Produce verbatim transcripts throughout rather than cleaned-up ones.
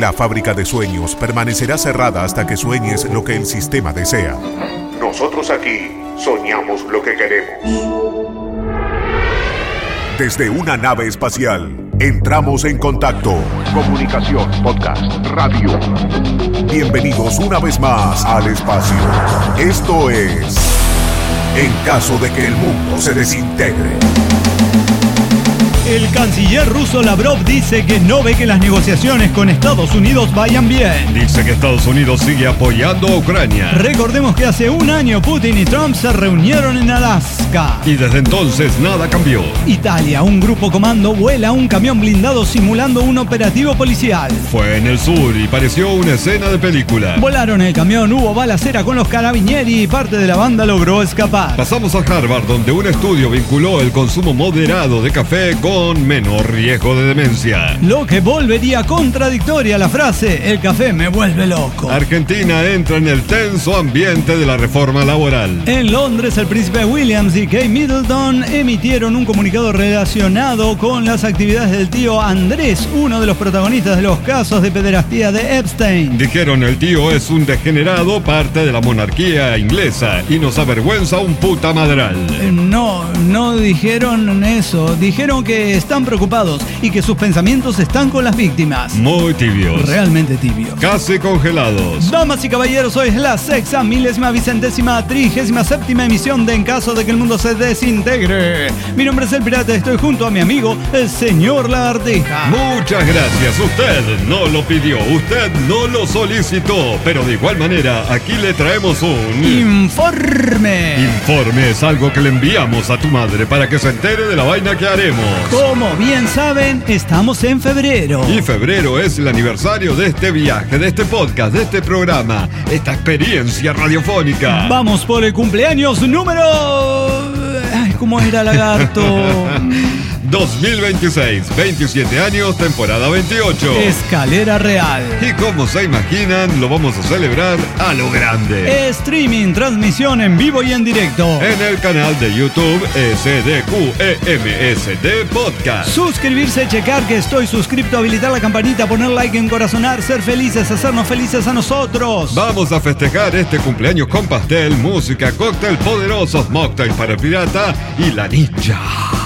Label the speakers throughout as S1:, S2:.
S1: La fábrica de sueños permanecerá cerrada hasta que sueñes lo que el sistema desea. Nosotros aquí soñamos lo que queremos. Desde una nave espacial, entramos en contacto. Comunicación, podcast, radio. Bienvenidos una vez más al espacio. Esto es En caso de que el mundo se desintegre.
S2: El canciller ruso Lavrov dice que no ve que las negociaciones con Estados Unidos vayan bien.
S3: Dice que Estados Unidos sigue apoyando a Ucrania.
S2: Recordemos que hace un año Putin y Trump se reunieron en Alaska.
S3: Y desde entonces nada cambió.
S2: Italia, un grupo comando vuela un camión blindado simulando un operativo policial.
S3: Fue en el sur y pareció una escena de película.
S2: Volaron el camión, hubo balacera con los carabinieri y parte de la banda logró escapar.
S3: Pasamos a Harvard, donde un estudio vinculó el consumo moderado de café con con menor riesgo de demencia.
S2: Lo que volvería contradictoria la frase, el café me vuelve loco.
S3: Argentina entra en el tenso ambiente de la reforma laboral.
S2: En Londres, el príncipe Williams y Kate Middleton emitieron un comunicado relacionado con las actividades del tío Andrés, uno de los protagonistas de los casos de pederastía de Epstein.
S3: Dijeron, el tío es un degenerado, parte de la monarquía inglesa y nos avergüenza un puta madral.
S2: Eh, no, no dijeron eso. Dijeron que están preocupados y que sus pensamientos están con las víctimas.
S3: Muy tibios.
S2: Realmente tibios.
S3: Casi congelados.
S2: Damas y caballeros, hoy es la sexta, milésima, vicentésima, trigésima séptima emisión de En caso de que el mundo se desintegre. Mi nombre es El Pirata y estoy junto a mi amigo, el señor Lagartija.
S3: Muchas gracias. Usted no lo pidió, usted no lo solicitó, pero de igual manera, aquí le traemos un...
S2: Informe.
S3: Informe es algo que le enviamos a tu madre para que se entere de la vaina que haremos.
S2: Como bien saben, estamos en febrero.
S3: Y febrero es el aniversario de este viaje, de este podcast, de este programa, esta experiencia radiofónica.
S2: Vamos por el cumpleaños número... Ay, ¿cómo era, lagarto?
S3: dos mil veintiséis, veintisiete años, temporada veintiocho.
S2: Escalera real.
S3: Y como se imaginan, lo vamos a celebrar a lo grande.
S2: Streaming, transmisión en vivo y en directo.
S3: En el canal de YouTube S D Q E M S D Podcast.
S2: Suscribirse, checar que estoy suscripto, habilitar la campanita, poner like, encorazonar, ser felices, hacernos felices a nosotros.
S3: Vamos a festejar este cumpleaños con pastel, música, cóctel poderosos, mocktail para el pirata y la ninja.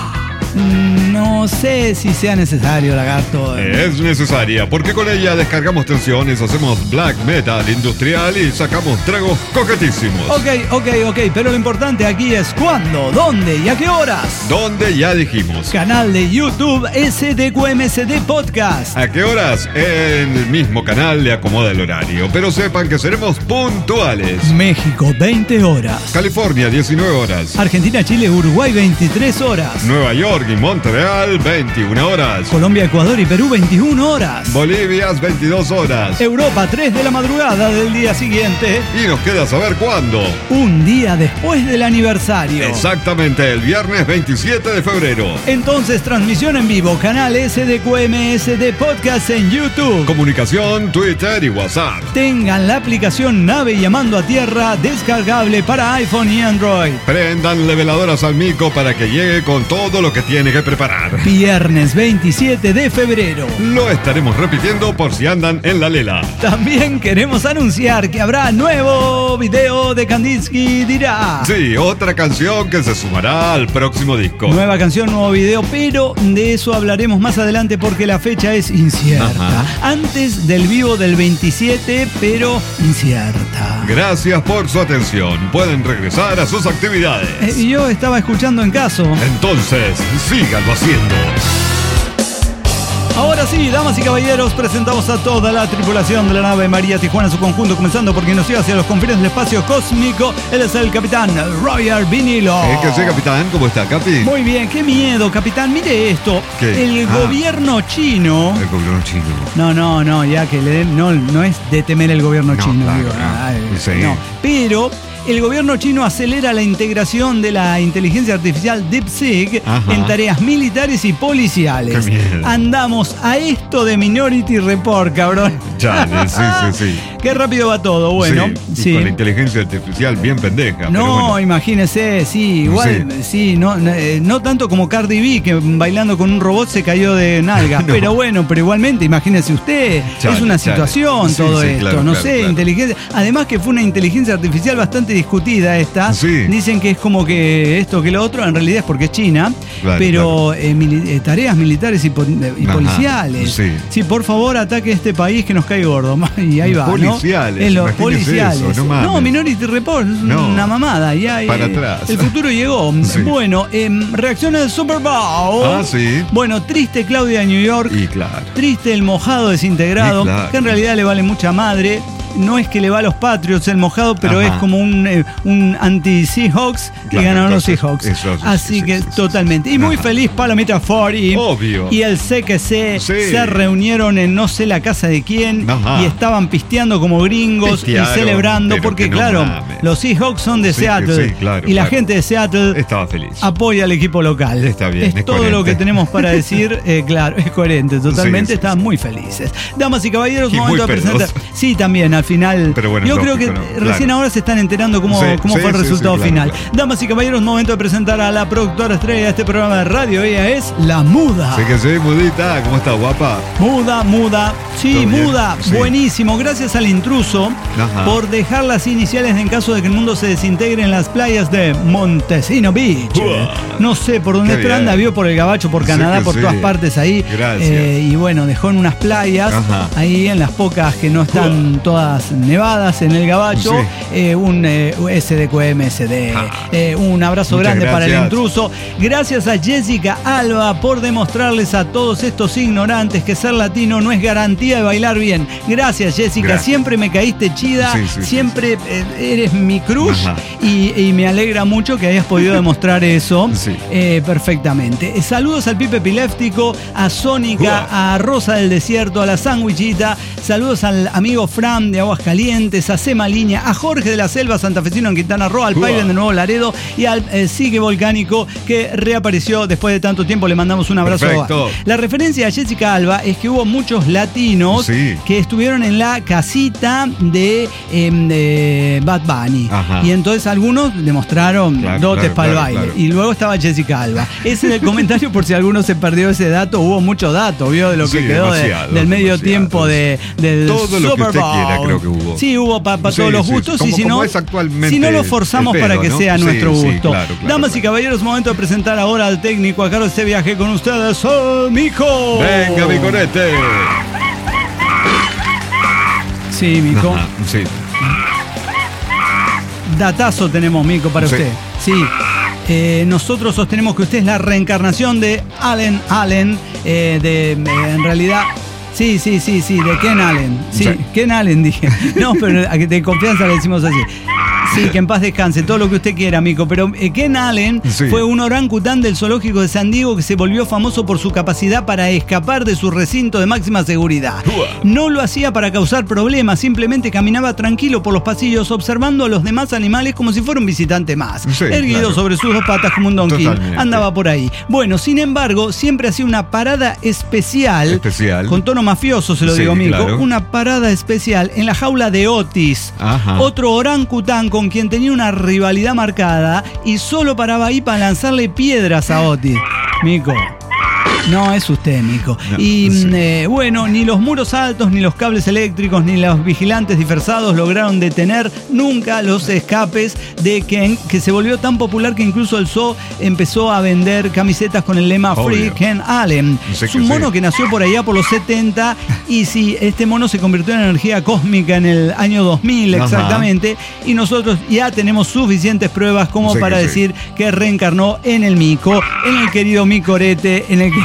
S2: No sé si sea necesario, lagarto.
S3: Es necesaria, porque con ella descargamos tensiones, hacemos black metal industrial y sacamos tragos coquetísimos.
S2: Ok, ok, ok, pero lo importante aquí es cuándo, dónde y a qué horas.
S3: ¿Dónde? Ya dijimos.
S2: Canal de YouTube S D Q M S D Podcast.
S3: ¿A qué horas? En el mismo canal le acomoda el horario, pero sepan que seremos puntuales.
S2: México, veinte horas.
S3: California, diecinueve horas.
S2: Argentina, Chile, Uruguay, veintitrés horas.
S3: Nueva York y Montreal, veintiuna horas.
S2: Colombia, Ecuador y Perú, veintiuna horas.
S3: Bolivia, veintidós horas.
S2: Europa, tres de la madrugada del día siguiente.
S3: Y nos queda saber cuándo.
S2: Un día después del aniversario.
S3: Exactamente, el viernes veintisiete de febrero.
S2: Entonces, transmisión en vivo, canal S D Q M S D Podcast en YouTube.
S3: Comunicación, Twitter y WhatsApp.
S2: Tengan la aplicación Nave Llamando a Tierra descargable para iPhone y Android.
S3: Prendanle veladoras al mico para que llegue con todo lo que tiene que preparar.
S2: Viernes veintisiete de febrero.
S3: Lo estaremos repitiendo por si andan en la lela.
S2: También queremos anunciar que habrá nuevo video de Kandinsky Dirá.
S3: Sí, otra canción que se sumará al próximo disco.
S2: Nueva canción, nuevo video, pero de eso hablaremos más adelante porque la fecha es incierta. Ajá. Antes del vivo del veintisiete, pero incierta.
S3: Gracias por su atención. Pueden regresar a sus actividades.
S2: Eh, yo estaba escuchando En caso.
S3: Entonces, síganlo haciendo.
S2: Ahora sí, damas y caballeros, presentamos a toda la tripulación de la nave María Tijuana en su conjunto, comenzando por quien nos lleva hacia los confines del espacio cósmico. Él es el capitán Roger Vinilo.
S3: ¿Eh, ¿Qué sé, capitán? ¿Cómo está, capi?
S2: Muy bien, qué miedo, capitán. Mire esto.
S3: ¿Qué?
S2: El
S3: ah,
S2: gobierno chino...
S3: El gobierno chino.
S2: No, no, no, ya que le den... No, no es de temer el gobierno
S3: no,
S2: chino.
S3: Claro,
S2: digo,
S3: no.
S2: Ay,
S3: Sí.
S2: no. Pero... El gobierno chino acelera la integración de la inteligencia artificial DeepSeek
S3: Ajá.
S2: en tareas militares y policiales.
S3: Qué miedo.
S2: Andamos a esto de Minority Report, cabrón.
S3: Chale, sí, sí, sí.
S2: qué rápido va todo. Bueno,
S3: sí.
S2: sí.
S3: Y con la inteligencia artificial bien pendeja.
S2: No,
S3: pero bueno.
S2: imagínese, sí, igual, sí, sí no, eh, no tanto como Cardi B, que bailando con un robot se cayó de nalga. No. Pero bueno, pero igualmente, imagínese usted, chale, es una chale. situación sí, todo sí, esto, claro, no claro, sé, claro. inteligencia. Además que fue una inteligencia artificial bastante discutida esta. Sí. Dicen que es como que esto que lo otro, en realidad es porque es China, claro, pero claro. Eh, mili- eh, tareas militares y, po- y policiales. Sí. sí, por favor, ataque a este país que nos cae gordo. Y ahí va,
S3: policiales,
S2: ¿no? En los policiales.
S3: Eso, no,
S2: no, Minority Report, no. una mamada. Ya,
S3: Para
S2: eh,
S3: atrás.
S2: El futuro llegó. Sí. Bueno, eh, reacciona del Super Bowl.
S3: Ah, sí.
S2: Bueno, triste Claudia de New York.
S3: Y claro.
S2: Triste el mojado desintegrado, claro. que en realidad le vale mucha madre. No es que le va a los Patriots el mojado, pero Ajá. es como un, eh, un anti-Seahawks y claro, ganaron los Seahawks. Eso, eso, Así sí, que sí, totalmente. Sí. Y muy Ajá. feliz Palomita cuarenta.
S3: Obvio.
S2: Y el C Q C sí. se reunieron en no sé la casa de quién Ajá. y estaban pisteando como gringos Pistearon, y celebrando porque, no claro, mames. los Seahawks son de sí, Seattle sí, claro, y la claro. gente de Seattle
S3: estaba feliz.
S2: Apoya al equipo local.
S3: Está bien.
S2: Es, es todo coherente. Lo que tenemos para decir. Eh, claro, es coherente. Totalmente. Sí, Estaban sí, muy felices. Damas y caballeros, y momento de presentar. Sí, también. Al final, pero bueno, yo creo lógico, que ¿no? recién claro. ahora se están enterando cómo, sí, cómo sí, fue el sí, resultado sí, final. Claro, claro. Damas y caballeros, momento de presentar a la productora estrella de este programa de radio. Ella es La Muda.
S3: Sí que sí, Mudita. ¿Cómo está, guapa?
S2: Muda, muda. Sí, muda. Sí. Buenísimo. Gracias al intruso Ajá. por dejar las iniciales en caso de que el mundo se desintegre en las playas de Montesino Beach. Uah. No sé por dónde esto anda, vio por el Gabacho, por Canadá, sí por sí. todas partes ahí.
S3: Gracias.
S2: Eh, y bueno, dejó en unas playas, Ajá. ahí en las pocas que no están Uah. todas nevadas en el Gabacho, sí. eh, un eh, S D Q M S D. Ah. Eh, un abrazo Muchas grande gracias. Para el intruso. Gracias a Jessica Alba por demostrarles a todos estos ignorantes que ser latino no es garantía de bailar bien. Gracias, Jessica. Gracias. Siempre me caíste chida, sí, sí, siempre sí. Eh, eres mi crush y, y me alegra mucho que hayas podido demostrar eso sí. eh, perfectamente. Eh, saludos al Pipe Epiléptico, a Sónica, Uah. a Rosa del Desierto, a la Sandwichita. Saludos al amigo Fran de Aguascalientes, a Sema Línea, a Jorge de la Selva Santafesino en Quintana Roo, al Pairen de Nuevo Laredo y al eh, Sigue Volcánico que reapareció después de tanto tiempo. Le mandamos un abrazo. Perfecto. La referencia a Jessica Alba es que hubo muchos latinos sí. que estuvieron en la casita de, eh, de Bad Bunny. Ajá. Y entonces algunos demostraron claro, dotes claro, para claro, el baile. Claro. Y luego estaba Jessica Alba. Ese es el comentario por si alguno se perdió ese dato. Hubo mucho dato, vio, de lo que sí, quedó de, del medio demasiado. tiempo de, del
S3: Todo
S2: Super
S3: lo que usted
S2: Bowl.
S3: quiera, creo que hubo.
S2: Sí, hubo para pa sí, todos los
S3: sí,
S2: gustos.
S3: como,
S2: y si no, si no lo forzamos pedo, para que ¿no? sea sí, nuestro gusto. Sí, claro, claro, Damas claro. y caballeros, momento de presentar ahora al técnico a cargo de este viaje con ustedes, oh, Mico.
S3: Venga, Micorete.
S2: Sí, Mico.
S3: Ajá, sí.
S2: Datazo tenemos, Mico, para sí. usted. Sí. Eh, nosotros sostenemos que usted es la reencarnación de Allen Allen, eh, de, eh, en realidad... Sí, sí, sí, sí, de Ken Allen. Sí, sí. Ken Allen dije. No, pero de confianza le decimos así. Sí, que en paz descanse, todo lo que usted quiera, Mico. Pero eh, Ken Allen sí. fue un orangután del zoológico de San Diego que se volvió famoso por su capacidad para escapar de su recinto de máxima seguridad. No lo hacía para causar problemas, simplemente caminaba tranquilo por los pasillos observando a los demás animales como si fuera un visitante más. Sí, erguido claro. sobre sus dos patas como un donkey. Totalmente. Andaba por ahí. Bueno, sin embargo, siempre hacía una parada especial,
S3: especial.
S2: con tono mafioso, se lo
S3: sí,
S2: digo, Mico.
S3: Claro.
S2: Una parada especial en la jaula de Otis, Ajá. otro orangután con quien tenía una rivalidad marcada y solo paraba ahí para lanzarle piedras a Otis. Mico. No, es usted, Mico. No, y sí. eh, bueno, ni los muros altos, ni los cables eléctricos, ni los vigilantes dispersados lograron detener nunca los escapes de Ken, que se volvió tan popular que incluso el zoo empezó a vender camisetas con el lema Obvio. Free Ken Allen. No sé es un mono sí. que nació por allá por los setenta y sí, este mono se convirtió en energía cósmica en el año dos mil Ajá. exactamente, y nosotros ya tenemos suficientes pruebas como no para que decir sí. que reencarnó en el Mico, en el querido Micorete, en el que...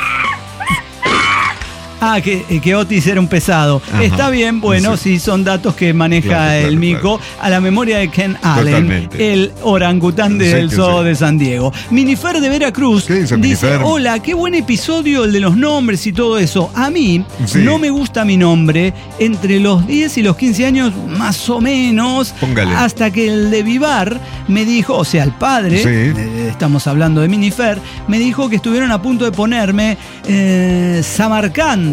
S2: Ah, que, que Otis era un pesado. Ajá. Está bien, bueno, sí. sí, son datos que maneja claro, claro, el Mico claro. a la memoria de Ken Allen, Totalmente. el orangután del sí, zoo sí. de San Diego. Minifer de Veracruz dice, dice hola, qué buen episodio el de los nombres y todo eso. A mí sí. no me gusta mi nombre entre los diez y los quince años, más o menos, Póngale. hasta que el de Vivar me dijo, o sea, el padre, sí. eh, estamos hablando de Minifer, me dijo que estuvieron a punto de ponerme eh, Samarcand.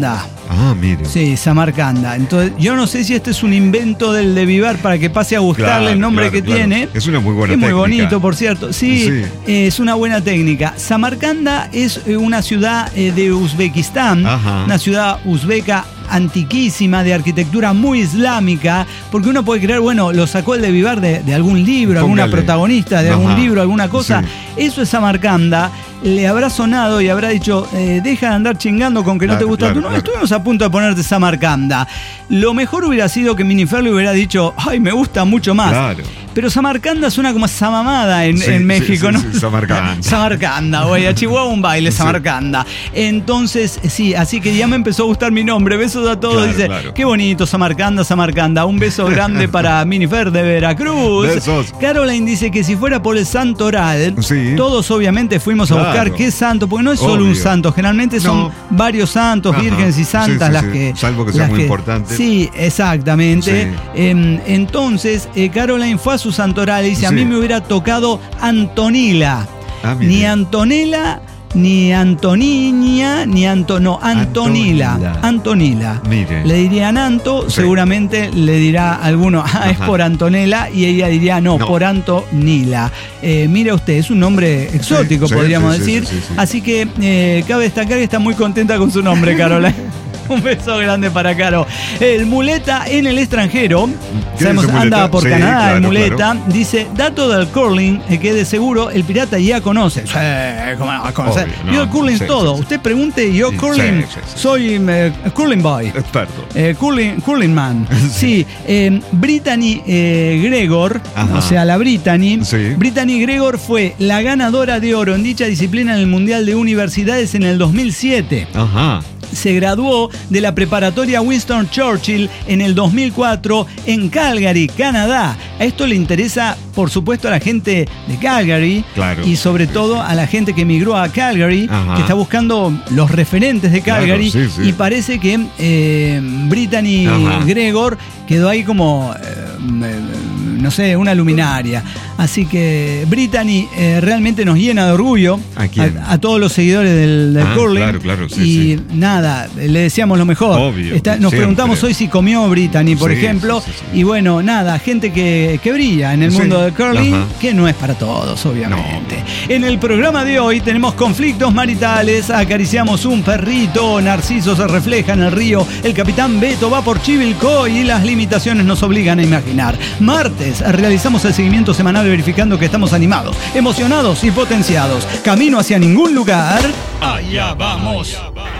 S2: Samarcanda.
S3: Ah, mire.
S2: Sí, Samarcanda. Entonces, yo no sé si este es un invento del de Vivar para que pase a gustarle claro, el nombre claro, que claro. tiene.
S3: Es una muy buena
S2: es
S3: técnica.
S2: Es muy bonito, por cierto. Sí, sí. Eh, es una buena técnica. Samarcanda es una ciudad eh, de Uzbekistán, Ajá. una ciudad uzbeca antiquísima, de arquitectura muy islámica, porque uno puede creer, bueno, lo sacó el de Vivar de, de algún libro, Póngale. alguna protagonista de Ajá. algún libro, alguna cosa. Sí. Eso es Samarcanda. Le habrá sonado y habrá dicho, eh, deja de andar chingando con que claro, no te gusta claro, tú. No, claro. Estuvimos a punto de ponerte Samarcanda. Lo mejor hubiera sido que Minifer le hubiera dicho, ay, me gusta mucho más.
S3: Claro.
S2: Pero Samarcanda suena como Samamada en, sí, en México,
S3: sí,
S2: ¿no?
S3: Sí, sí, Samarcanda.
S2: Samarcanda, güey, a Chihuahua un baile, Samarcanda. Sí. Entonces, sí, así que ya me empezó a gustar mi nombre. Besos a todos. Claro, Dice, claro. qué bonito, Samarcanda, Samarcanda. Un beso grande para Minifer de Veracruz.
S3: Besos.
S2: Caroline dice que si fuera por el santoral,
S3: sí.
S2: todos obviamente fuimos claro. a buscar qué santo, porque no es solo Obvio. un santo, generalmente son no. varios santos, Ajá. vírgenes y santas sí, sí, las sí. que...
S3: Salvo que sea muy que, importante.
S2: Sí, exactamente. Sí. Eh, entonces, eh, Caroline fue a su santoral y dice, sí. a mí me hubiera tocado Antonila. Ah, ni Antonella, ni Antoniña, ni Anto... No, Antonila. Antonila. Antonila.
S3: Mire.
S2: Le dirían Anto, sí. seguramente le dirá alguno, ah, es por Antonella, y ella diría, no, no. por Antonila. Eh, mire usted, es un nombre exótico, sí, podríamos sí, decir. Sí, sí, sí. Así que eh, cabe destacar que está muy contenta con su nombre, Carola. Un beso grande para Caro. El muleta en el extranjero, sabemos, anda por sí, Canadá, claro, el muleta, claro. dice, dato del curling, que de seguro el pirata ya conoce. Sí, ¿cómo no va a conocer? Obvio, yo no, curling sí, todo. Sí, Usted sí. pregunte, yo curling, sí, sí, sí. soy eh, curling boy.
S3: Experto.
S2: Eh, curling, curling man. sí, sí eh, Brittany eh, Gregor, Ajá. o sea, la Brittany. Sí. Brittany Gregor fue la ganadora de oro en dicha disciplina en el Mundial de Universidades en el dos mil siete.
S3: Ajá.
S2: Se graduó de la preparatoria Winston Churchill en el dos mil cuatro en Calgary, Canadá. A esto le interesa, por supuesto, a la gente de Calgary
S3: claro.
S2: y sobre todo a la gente que emigró a Calgary, Ajá. que está buscando los referentes de Calgary claro, sí, sí. y parece que eh, Brittany Ajá. Gregor quedó ahí como, eh, no sé, una luminaria. Así que Brittany eh, realmente nos llena de orgullo
S3: ¿A,
S2: a, a todos los seguidores del, del
S3: ah,
S2: curling.
S3: Claro, claro, sí,
S2: y
S3: sí.
S2: nada, le deseamos lo mejor.
S3: Obvio,
S2: Está, nos siempre. preguntamos hoy si comió Brittany, por
S3: sí,
S2: ejemplo.
S3: Sí, sí, sí.
S2: Y bueno, nada, gente que, que brilla en el sí. mundo del curling, Ajá. que no es para todos, obviamente. No. En el programa de hoy tenemos conflictos maritales, acariciamos un perrito, Narciso se refleja en el río, el capitán Beto va por Chivilcoy y las limitaciones nos obligan a imaginar. Martes realizamos el seguimiento semanal verificando que estamos animados, emocionados y potenciados. Camino hacia ningún lugar. Allá vamos.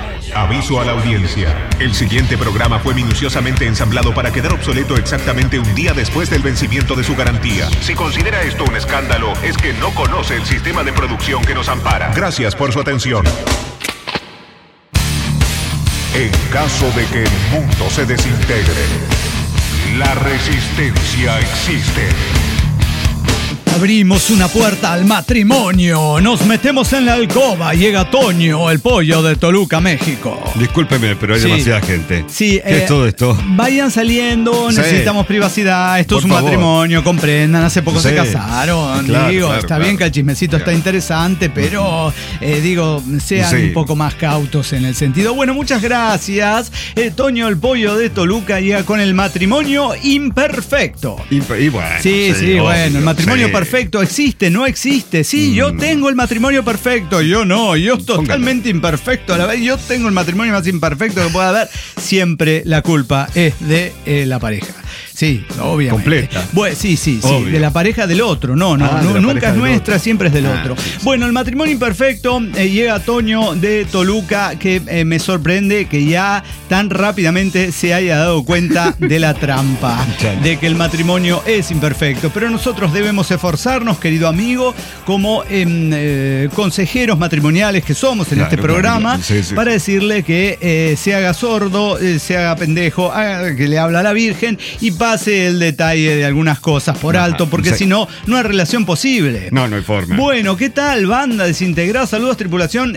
S1: Aviso a la audiencia. El siguiente programa fue minuciosamente ensamblado para quedar obsoleto exactamente un día después del vencimiento de su garantía. Si considera esto un escándalo, es que no conoce el sistema de producción que nos ampara. Gracias por su atención. En caso de que el mundo se desintegre, la resistencia existe.
S2: Abrimos una puerta al matrimonio, nos metemos en la alcoba, llega Toño, el pollo de Toluca, México.
S3: Discúlpeme, pero hay sí. demasiada gente.
S2: Sí,
S3: ¿Qué eh, es todo esto?
S2: Vayan saliendo, sí. necesitamos privacidad, esto Por es un favor. matrimonio, comprendan, hace poco sí. se casaron. Claro, digo, claro, está claro. bien que el chismecito claro. está interesante, pero eh, digo, sean sí. un poco más cautos en el sentido. Bueno, muchas gracias. Eh, Toño, el pollo de Toluca, llega con el matrimonio imperfecto.
S3: Imper- y bueno,
S2: sí, sí, sí obvio, bueno, el matrimonio sí. perfecto existe, no existe. Sí, mm. yo tengo el matrimonio perfecto, yo no, yo totalmente Póngale. imperfecto. A la vez, yo tengo el matrimonio más imperfecto que pueda haber. Siempre la culpa es de eh, la pareja. Sí, obviamente.
S3: Completa.
S2: Bueno, sí, sí, sí. De la pareja del otro. No, no, ah, no nunca es nuestra, otro. siempre es del ah, otro. Sí, sí. Bueno, el matrimonio imperfecto eh, llega Toño de Toluca, que eh, me sorprende que ya tan rápidamente se haya dado cuenta de la trampa, de que el matrimonio es imperfecto. Pero nosotros debemos esforzarnos, querido amigo, como eh, eh, consejeros matrimoniales que somos en claro, este programa, claro, sí, sí, para sí. decirle que eh, se haga sordo, eh, se haga pendejo, haga, que le habla a la Virgen y para pase el detalle de algunas cosas por
S3: Ajá,
S2: alto, porque
S3: sí.
S2: si no, no hay relación posible.
S3: No, no hay forma.
S2: Bueno, ¿qué tal, banda desintegrada? Saludos, tripulación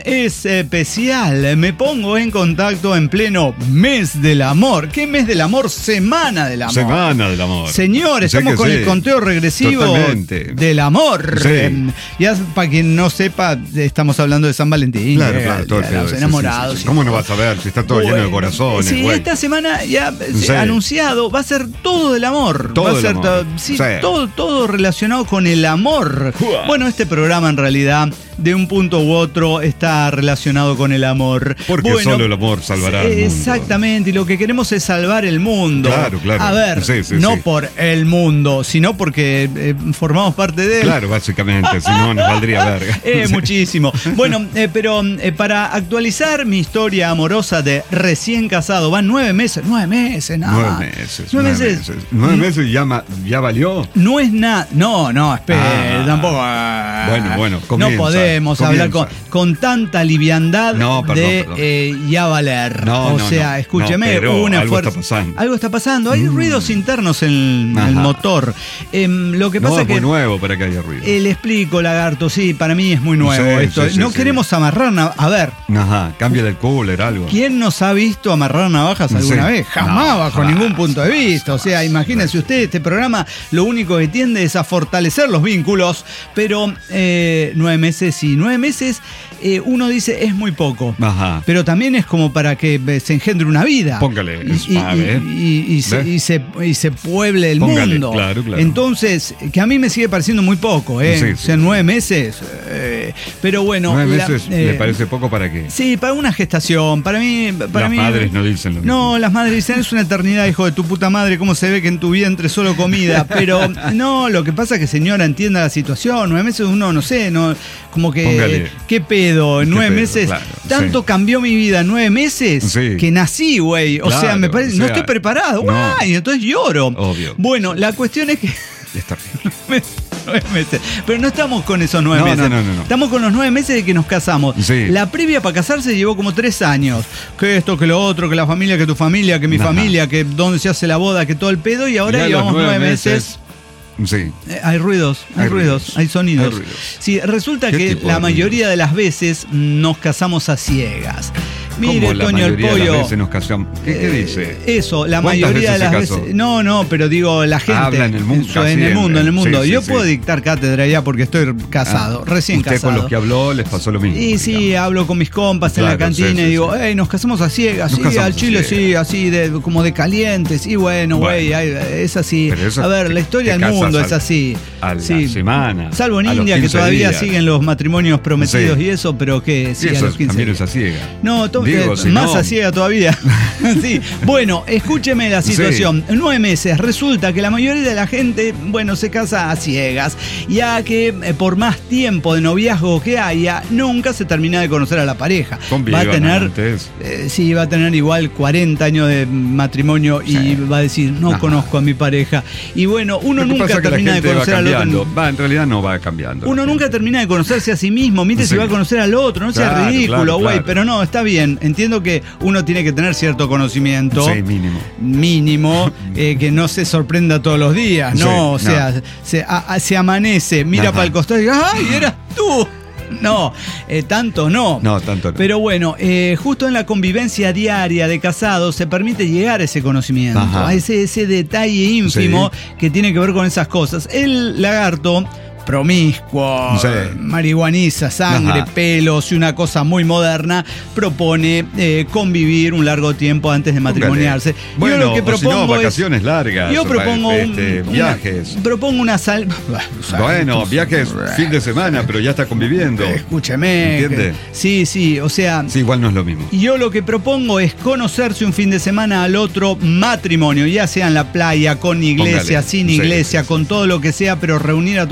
S2: especial. Me pongo en contacto en pleno mes del amor. ¿Qué mes del amor? Semana del amor.
S3: Semana del amor.
S2: Señor,
S3: Sé
S2: estamos
S3: que
S2: con
S3: sí.
S2: el conteo regresivo
S3: Totalmente.
S2: del amor.
S3: Sí.
S2: Eh, Ya para quien no sepa, estamos hablando de San Valentín.
S3: Claro,
S2: eh,
S3: claro, todo el
S2: de
S3: pedo
S2: los
S3: ese,
S2: enamorados.
S3: sí, sí, sí. ¿Cómo no vas a ver si está todo
S2: Bueno,
S3: lleno de corazones,
S2: sí,
S3: güey?
S2: esta semana ya eh,
S3: Sí.
S2: anunciado, va a ser todo del amor.
S3: Todo
S2: va a
S3: del
S2: ser
S3: amor.
S2: to- sí,
S3: Sí.
S2: todo, todo relacionado con el amor.
S3: Uah.
S2: Bueno, este programa en realidad, de un punto u otro, está relacionado con el amor.
S3: Porque
S2: Bueno,
S3: solo el amor salvará al mundo.
S2: Exactamente, y lo que queremos es salvar el mundo.
S3: Claro, claro.
S2: A ver,
S3: Sí, sí,
S2: no
S3: sí.
S2: por el mundo, sino porque eh, formamos parte de él.
S3: Claro, básicamente, si no nos valdría verga.
S2: Eh,
S3: Sí.
S2: muchísimo. Bueno, eh, pero eh, para actualizar mi historia amorosa de recién casado, van nueve meses, nueve meses, nada.
S3: Nueve meses.
S2: Nueve meses.
S3: Nueve meses y ya, ma- ya valió.
S2: No es nada. No, no, espera,
S3: Ah.
S2: tampoco. ah,
S3: Bueno, bueno,
S2: No
S3: comienza,
S2: podemos
S3: comienza.
S2: hablar con, con tanta liviandad
S3: No, perdón,
S2: de
S3: perdón.
S2: eh, ya valer.
S3: No,
S2: o
S3: no,
S2: sea,
S3: no.
S2: escúcheme,
S3: No, pero
S2: hubo un
S3: algo
S2: esfuerzo.
S3: está pasando.
S2: Algo está pasando. Hay
S3: Mm.
S2: ruidos internos en el
S3: Ajá.
S2: motor. Em, lo que
S3: No,
S2: pasa
S3: es
S2: que.
S3: muy nuevo para que haya ruido.
S2: Eh, le explico, lagarto, sí, para mí es muy nuevo
S3: Sí,
S2: esto.
S3: sí, sí,
S2: no
S3: sí.
S2: queremos amarrar navajas. A ver,
S3: Ajá, cambia del cooler, algo.
S2: ¿quién nos ha visto amarrar navajas alguna
S3: Sí.
S2: vez? Jamás,
S3: No,
S2: bajo
S3: jamás,
S2: ningún punto de vista. O sea,
S3: jamás.
S2: imagínense usted, este programa lo único que tiende es a fortalecer los vínculos, pero eh, nueve meses y nueve meses, eh, uno dice es muy poco.
S3: Ajá.
S2: Pero también es como para que eh, se engendre una vida.
S3: Póngale,
S2: Y, y-
S3: suave.
S2: y- y se,
S3: ¿Ves?
S2: y se- y se pueble el
S3: Póngale,
S2: mundo.
S3: claro, claro.
S2: Entonces, que a mí me sigue pareciendo muy poco, ¿eh?
S3: Sí,
S2: o sea,
S3: sí.
S2: nueve meses. eh, pero bueno.
S3: Nueve
S2: la-
S3: meses
S2: eh,
S3: le parece poco para qué.
S2: Sí, para una gestación. Para mí. Para
S3: Las
S2: mí,
S3: madres no dicen lo mismo.
S2: No, las madres dicen, es una eternidad, hijo de tu puta madre, cómo se ve que en tu vientre solo comida. Pero no, lo que pasa es que, señora, entienda la situación. Nueve meses uno, no sé, no, como que.
S3: Póngale.
S2: ¿Qué pedo? En
S3: ¿Qué
S2: nueve
S3: pedo?
S2: meses.
S3: Claro,
S2: tanto
S3: sí.
S2: cambió mi vida en nueve meses
S3: Sí.
S2: que nací, güey. O sea,
S3: Claro,
S2: me parece.
S3: o
S2: no
S3: sea,
S2: estoy preparado.
S3: no.
S2: Guay, entonces lloro.
S3: Obvio.
S2: Bueno, la cuestión es que.
S3: Es terrible.
S2: Nueve meses. Pero no estamos con esos nueve
S3: No,
S2: meses.
S3: no, no, no, no.
S2: Estamos con los nueve meses de que nos casamos.
S3: Sí.
S2: La previa para casarse llevó como tres años. Que esto, que lo otro, que la familia, que tu familia, que mi
S3: Ajá.
S2: familia, que dónde se hace la boda, que todo el pedo. Y ahora
S3: Ya los
S2: llevamos nueve meses.
S3: Sí.
S2: Eh, hay ruidos, hay,
S3: Hay
S2: ruidos,
S3: ruidos,
S2: hay sonidos.
S3: hay ruidos.
S2: Sí, resulta
S3: ¿Qué
S2: que
S3: tipo
S2: la
S3: de
S2: mayoría
S3: ruidos?
S2: de las veces nos casamos a ciegas. Mire,
S3: ¿Cómo la
S2: Toño el
S3: mayoría de las
S2: pollo.
S3: veces nos casamos? ¿Qué, qué
S2: Eh,
S3: dice?
S2: Eso, la
S3: ¿Cuántas
S2: mayoría de
S3: veces
S2: las
S3: se casó?
S2: veces. No, no, pero digo, la gente.
S3: Habla en el mundo,
S2: Eso,
S3: casi
S2: en el
S3: en-
S2: mundo, en el mundo.
S3: sí, sí,
S2: Yo
S3: sí.
S2: puedo dictar cátedra ya porque estoy casado,
S3: Ah,
S2: recién
S3: usted
S2: casado.
S3: con los que habló les pasó lo mismo.
S2: Y sí,
S3: digamos.
S2: hablo con mis compas en la
S3: Claro,
S2: cantina
S3: sí, sí,
S2: y digo,
S3: sí.
S2: hey, nos casamos a ciegas,
S3: Nos
S2: sí,
S3: casamos
S2: al
S3: a
S2: chile,
S3: ciegas.
S2: sí, así, de, como de calientes. Y bueno,
S3: Bueno.
S2: güey, hay- es así.
S3: Pero eso
S2: A ver,
S3: te-
S2: la historia
S3: te
S2: del mundo
S3: casas
S2: es así.
S3: a la
S2: Sí.
S3: semana.
S2: Salvo en
S3: a los
S2: India, que
S3: quince
S2: todavía
S3: días.
S2: siguen los matrimonios prometidos
S3: Sí.
S2: y eso, pero que sí,
S3: Sí,
S2: a
S3: eso
S2: los quince
S3: también
S2: días.
S3: es a ciega.
S2: No, to-
S3: Digo,
S2: eh,
S3: si
S2: más
S3: no-
S2: a ciega todavía. Sí. Bueno, escúcheme la situación. Nueve meses. Resulta que la mayoría de la gente, bueno, se casa a ciegas. Ya que eh, por más tiempo de noviazgo que haya, nunca se termina de conocer a la pareja.
S3: Convivan
S2: va a tener.
S3: antes.
S2: eh, sí, va a tener igual cuarenta años de matrimonio y
S3: Sí.
S2: va a decir, no
S3: Ajá.
S2: conozco a mi pareja. Y bueno, uno
S3: Lo que
S2: nunca
S3: pasa es que la
S2: termina de
S3: gente va
S2: conocer al otro.
S3: cambiando. Va, en realidad no va cambiando.
S2: Uno
S3: la
S2: nunca
S3: gente.
S2: termina de conocerse a sí mismo. Mire si
S3: Sí.
S2: va a conocer al otro. No sea
S3: Claro,
S2: ridículo,
S3: claro,
S2: güey.
S3: claro.
S2: Pero no, está bien. Entiendo que uno tiene que tener cierto conocimiento.
S3: Sí, mínimo.
S2: Mínimo, eh, que no se sorprenda todos los días, ¿no?
S3: Sí,
S2: o sea,
S3: no.
S2: Se, a- a- se amanece, mira
S3: Ajá.
S2: para el costado y diga, ¡ay, eras tú! No, eh, tanto no.
S3: No, tanto no.
S2: Pero bueno, eh, justo en la convivencia diaria de casados se permite llegar a ese conocimiento,
S3: Ajá.
S2: a ese, ese detalle ínfimo que tiene que ver con esas cosas. El lagarto, promiscuo,
S3: Sí.
S2: marihuaniza, sangre,
S3: Ajá.
S2: pelos y una cosa muy moderna, propone eh, convivir un largo tiempo antes de matrimoniarse.
S3: Bueno,
S2: Yo lo que
S3: o si no,
S2: propongo es-
S3: vacaciones largas.
S2: yo propongo un-
S3: este,
S2: una-
S3: viajes.
S2: propongo una sal.
S3: Bueno, viajes fin de semana, pero ya está conviviendo.
S2: Escúcheme.
S3: ¿Entiende?
S2: que- sí, sí, o sea.
S3: Sí, igual no es lo mismo.
S2: Y yo lo que propongo es conocerse un fin de semana al otro matrimonio, ya sea en la playa, con iglesia,
S3: Póngale.
S2: sin
S3: Sí,
S2: iglesia,
S3: sí, sí.
S2: con todo lo que sea, pero reunir a toda la familia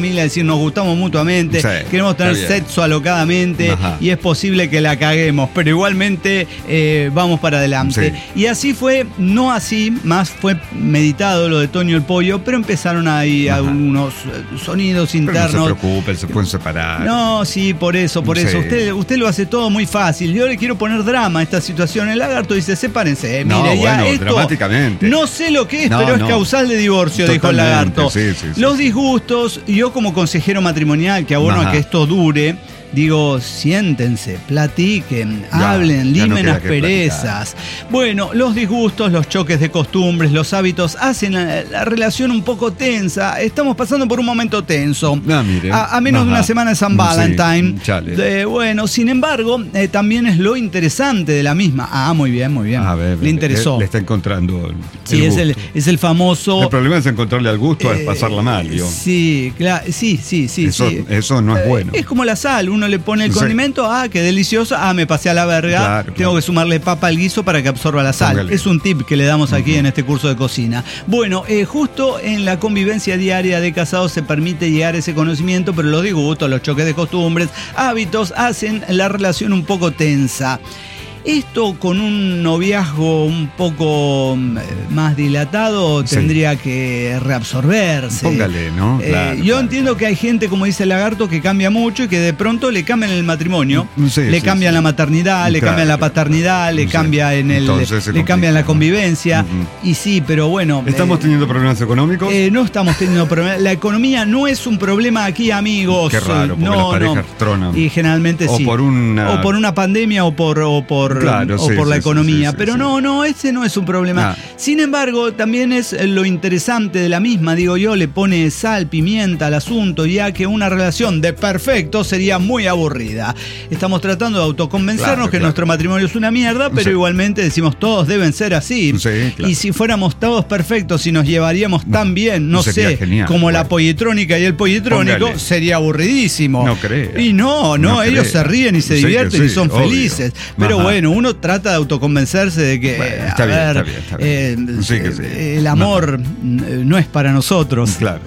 S2: familia, decir nos gustamos mutuamente, sí, queremos tener sexo alocadamente. Ajá. Y es posible que la caguemos, pero igualmente eh, vamos para adelante. Sí. Y así fue, no así, más fue meditado lo de Toño el Pollo, pero empezaron ahí algunos sonidos internos.
S3: Pero no se preocupen, se pueden separar.
S2: No, sí, por eso, por sí. eso. Usted, usted lo hace todo muy fácil. Yo le quiero poner drama a esta situación. El Lagarto dice, sepárense.
S3: No,
S2: mire,
S3: bueno,
S2: ya esto,
S3: dramáticamente.
S2: No sé lo que es,
S3: no,
S2: pero
S3: no.
S2: es causal de divorcio, totalmente, dijo el Lagarto.
S3: Sí, sí, sí,
S2: Los
S3: sí.
S2: disgustos, yo como consejero matrimonial, que abono Ajá. a que esto dure, digo, siéntense, platiquen, ya, hablen, ya limen no asperezas. Bueno, los disgustos, los choques de costumbres, los hábitos hacen la, la relación un poco tensa. Estamos pasando por un momento tenso.
S3: Ah, mire.
S2: A, a menos Ajá. de una semana de San Valentine.
S3: Sí,
S2: de, bueno, sin embargo, eh, también es lo interesante de la misma. Ah, muy bien, muy bien.
S3: A ver,
S2: le interesó.
S3: Le, le está encontrando el,
S2: sí,
S3: el
S2: es el, es el famoso.
S3: El problema es encontrarle al gusto,
S2: eh,
S3: es pasarla mal. Yo.
S2: Sí, claro, sí, sí, sí.
S3: Eso,
S2: sí.
S3: eso no es bueno.
S2: Eh, es como la sal, uno le pone el condimento, sí. ah, qué delicioso, ah, me pasé a la verga, claro, tengo claro. que sumarle papa al guiso para que absorba la sal. Póngale. Es un tip que le damos aquí uh-huh. en este curso de cocina. Bueno, eh, justo en la convivencia diaria de casados se permite llegar a ese conocimiento, pero los disgustos, los choques de costumbres, hábitos hacen la relación un poco tensa. Esto con un noviazgo un poco más dilatado tendría sí. que reabsorberse.
S3: Póngale, ¿no?
S2: Eh,
S3: claro,
S2: yo
S3: claro.
S2: entiendo que hay gente, como dice el Lagarto, que cambia mucho y que de pronto le cambian el matrimonio, sí, le sí, cambian sí. la maternidad, claro, le cambian la paternidad, le sí. cambia en el, le cambian la convivencia. Uh-huh. Y sí, pero bueno.
S3: ¿Estamos eh, teniendo problemas económicos?
S2: Eh, no estamos teniendo problemas. La economía no es un problema aquí, amigos.
S3: Qué raro, porque
S2: no,
S3: las parejas
S2: no.
S3: tronan.
S2: Y generalmente
S3: o
S2: sí.
S3: Por una...
S2: O por una pandemia o por, o por
S3: Claro,
S2: o
S3: sí,
S2: por la
S3: sí,
S2: economía,
S3: sí, sí,
S2: pero
S3: sí.
S2: no, no, ese no es un problema. Ah. Sin embargo, también es lo interesante de la misma, digo yo, le pone sal, pimienta al asunto, ya que una relación de perfecto sería muy aburrida. Estamos tratando de autoconvencernos claro, que claro. nuestro matrimonio es una mierda, pero sí. igualmente decimos todos deben ser así.
S3: Sí, claro.
S2: Y si fuéramos todos perfectos y nos llevaríamos tan bien, no sé,
S3: genial,
S2: como
S3: bueno.
S2: la politrónica y el politrónico, Póngale. sería aburridísimo.
S3: No creo.
S2: Y no, no,
S3: no
S2: ellos
S3: crea.
S2: se ríen y se
S3: sí,
S2: divierten
S3: sí,
S2: y son
S3: obvio.
S2: felices. Pero Ajá. bueno, uno trata de autoconvencerse de que,
S3: bueno, está
S2: a
S3: bien,
S2: ver,
S3: está bien, está bien.
S2: Eh,
S3: Sí que sí.
S2: el amor no. no es para nosotros.
S3: Claro.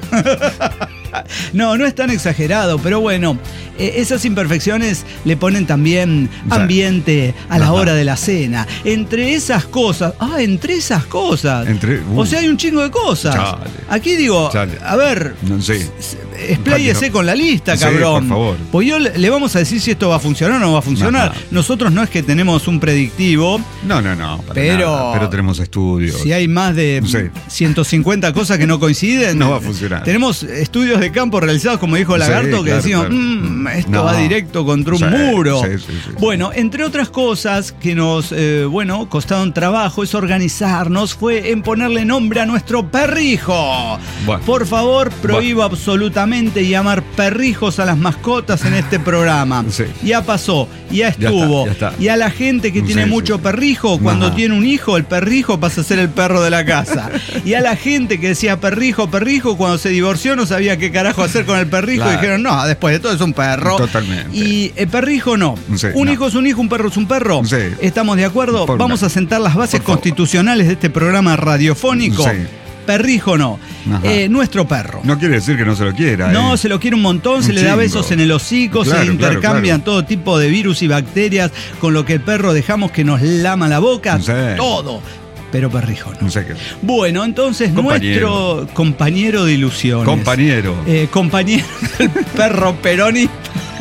S2: No, no es tan exagerado, pero bueno, eh, esas imperfecciones le ponen también ambiente a la Ajá. hora de la cena. Entre esas cosas, ah, entre esas cosas.
S3: Entre, uh,
S2: o sea, hay un chingo de cosas.
S3: Chale.
S2: Aquí digo,
S3: Chale.
S2: a ver,
S3: no sé.
S2: expláyese con la lista, cabrón.
S3: Sí, por favor.
S2: Pues yo le, le vamos a decir si esto va a funcionar o no va a funcionar. Ajá. Nosotros no es que tenemos un predictivo.
S3: No, no, no. Para
S2: pero,
S3: nada, pero tenemos estudios.
S2: Si hay más de sí. ciento cincuenta cosas que no coinciden,
S3: no va a funcionar.
S2: Tenemos estudios de campo realizados, como dijo Lagarto, sí, que claro, decimos, claro. mmm, esto no. va directo contra un sí, muro.
S3: Sí, sí, sí, sí.
S2: Bueno, entre otras cosas que nos, eh, bueno, costaron trabajo es organizarnos, fue en ponerle nombre a nuestro perrijo. Bueno. Por favor, prohíbo bueno. absolutamente llamar perrijos a las mascotas en este programa. Sí. Ya pasó, ya estuvo.
S3: Ya está, ya está.
S2: Y a la gente que tiene sí, mucho sí. perrijo, cuando Ajá. tiene un hijo, el perrijo pasa a ser el perro de la casa. Y a la gente que decía perrijo, perrijo, cuando se divorció no sabía qué carajo hacer con el perrijo, claro. y dijeron, no, después de todo es un perro.
S3: Totalmente.
S2: Y el perrijo no.
S3: Sí,
S2: un
S3: no.
S2: hijo es un hijo, un perro es un perro.
S3: Sí.
S2: ¿Estamos de acuerdo?
S3: Por
S2: Vamos
S3: una.
S2: a sentar las bases constitucionales de este programa radiofónico.
S3: Sí.
S2: Perrijo no. Eh, nuestro perro.
S3: No quiere decir que no se lo quiera.
S2: No,
S3: eh.
S2: se lo quiere un montón,
S3: un
S2: se le da
S3: chingo.
S2: besos en el hocico,
S3: claro,
S2: se le intercambian
S3: claro, claro.
S2: todo tipo de virus y bacterias, con lo que el perro dejamos que nos lama la boca. Sí. Todo. Pero perrijo no.
S3: No sé qué.
S2: Bueno, entonces
S3: compañero.
S2: nuestro compañero de ilusiones.
S3: Compañero.
S2: Eh, compañero del perro peronista.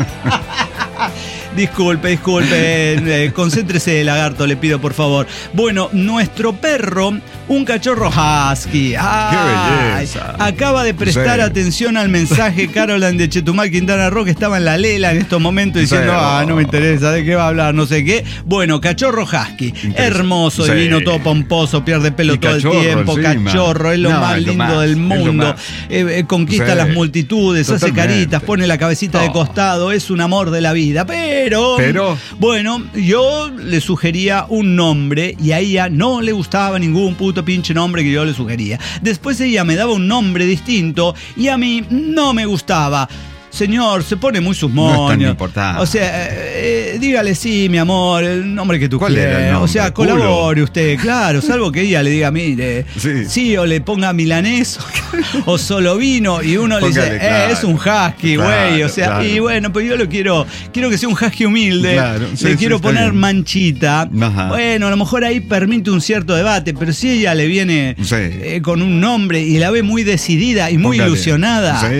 S2: Disculpe, disculpe, eh, concéntrese, Lagarto, le pido por favor. Bueno, nuestro perro, un cachorro husky. ¡Ay!
S3: ¡Qué belleza!
S2: Acaba de prestar sí. atención al mensaje Caroline de Chetumal, Quintana Roo, que estaba en la lela en estos momentos diciendo, sí. ah, no me interesa, ¿de qué va a hablar? No sé qué. Bueno, cachorro husky. Hermoso, sí. divino, todo pomposo, pierde pelo y todo el tiempo. Encima. Cachorro, es lo no, más lindo lo más, del mundo. Eh, eh, conquista sí. las multitudes, Totalmente. hace caritas, pone la cabecita oh. de costado, es un amor de la vida. Pero Pero,
S3: Pero,
S2: bueno, yo le sugería un nombre y a ella no le gustaba ningún puto pinche nombre que yo le sugería. Después ella me daba un nombre distinto y a mí no me gustaba. señor, se pone muy sus moños.
S4: No es tan importante.
S2: O sea, eh, dígale sí, mi amor, el nombre que tú
S4: ¿Cuál
S2: quieras.
S4: era el nombre?
S2: O sea, colabore usted, claro, salvo que ella le diga, mire, sí, sí o le ponga milanés o, o solo vino, y uno Póngale, le dice, claro, eh, es un husky, güey. Claro, o sea, claro. Y bueno, pues yo lo quiero, quiero que sea un husky humilde. Claro, sí, le sí, quiero poner bien. Manchita. Ajá. Bueno, a lo mejor ahí permite un cierto debate, pero si ella le viene sí. eh, con un nombre y la ve muy decidida y muy Póngale. Ilusionada, sí.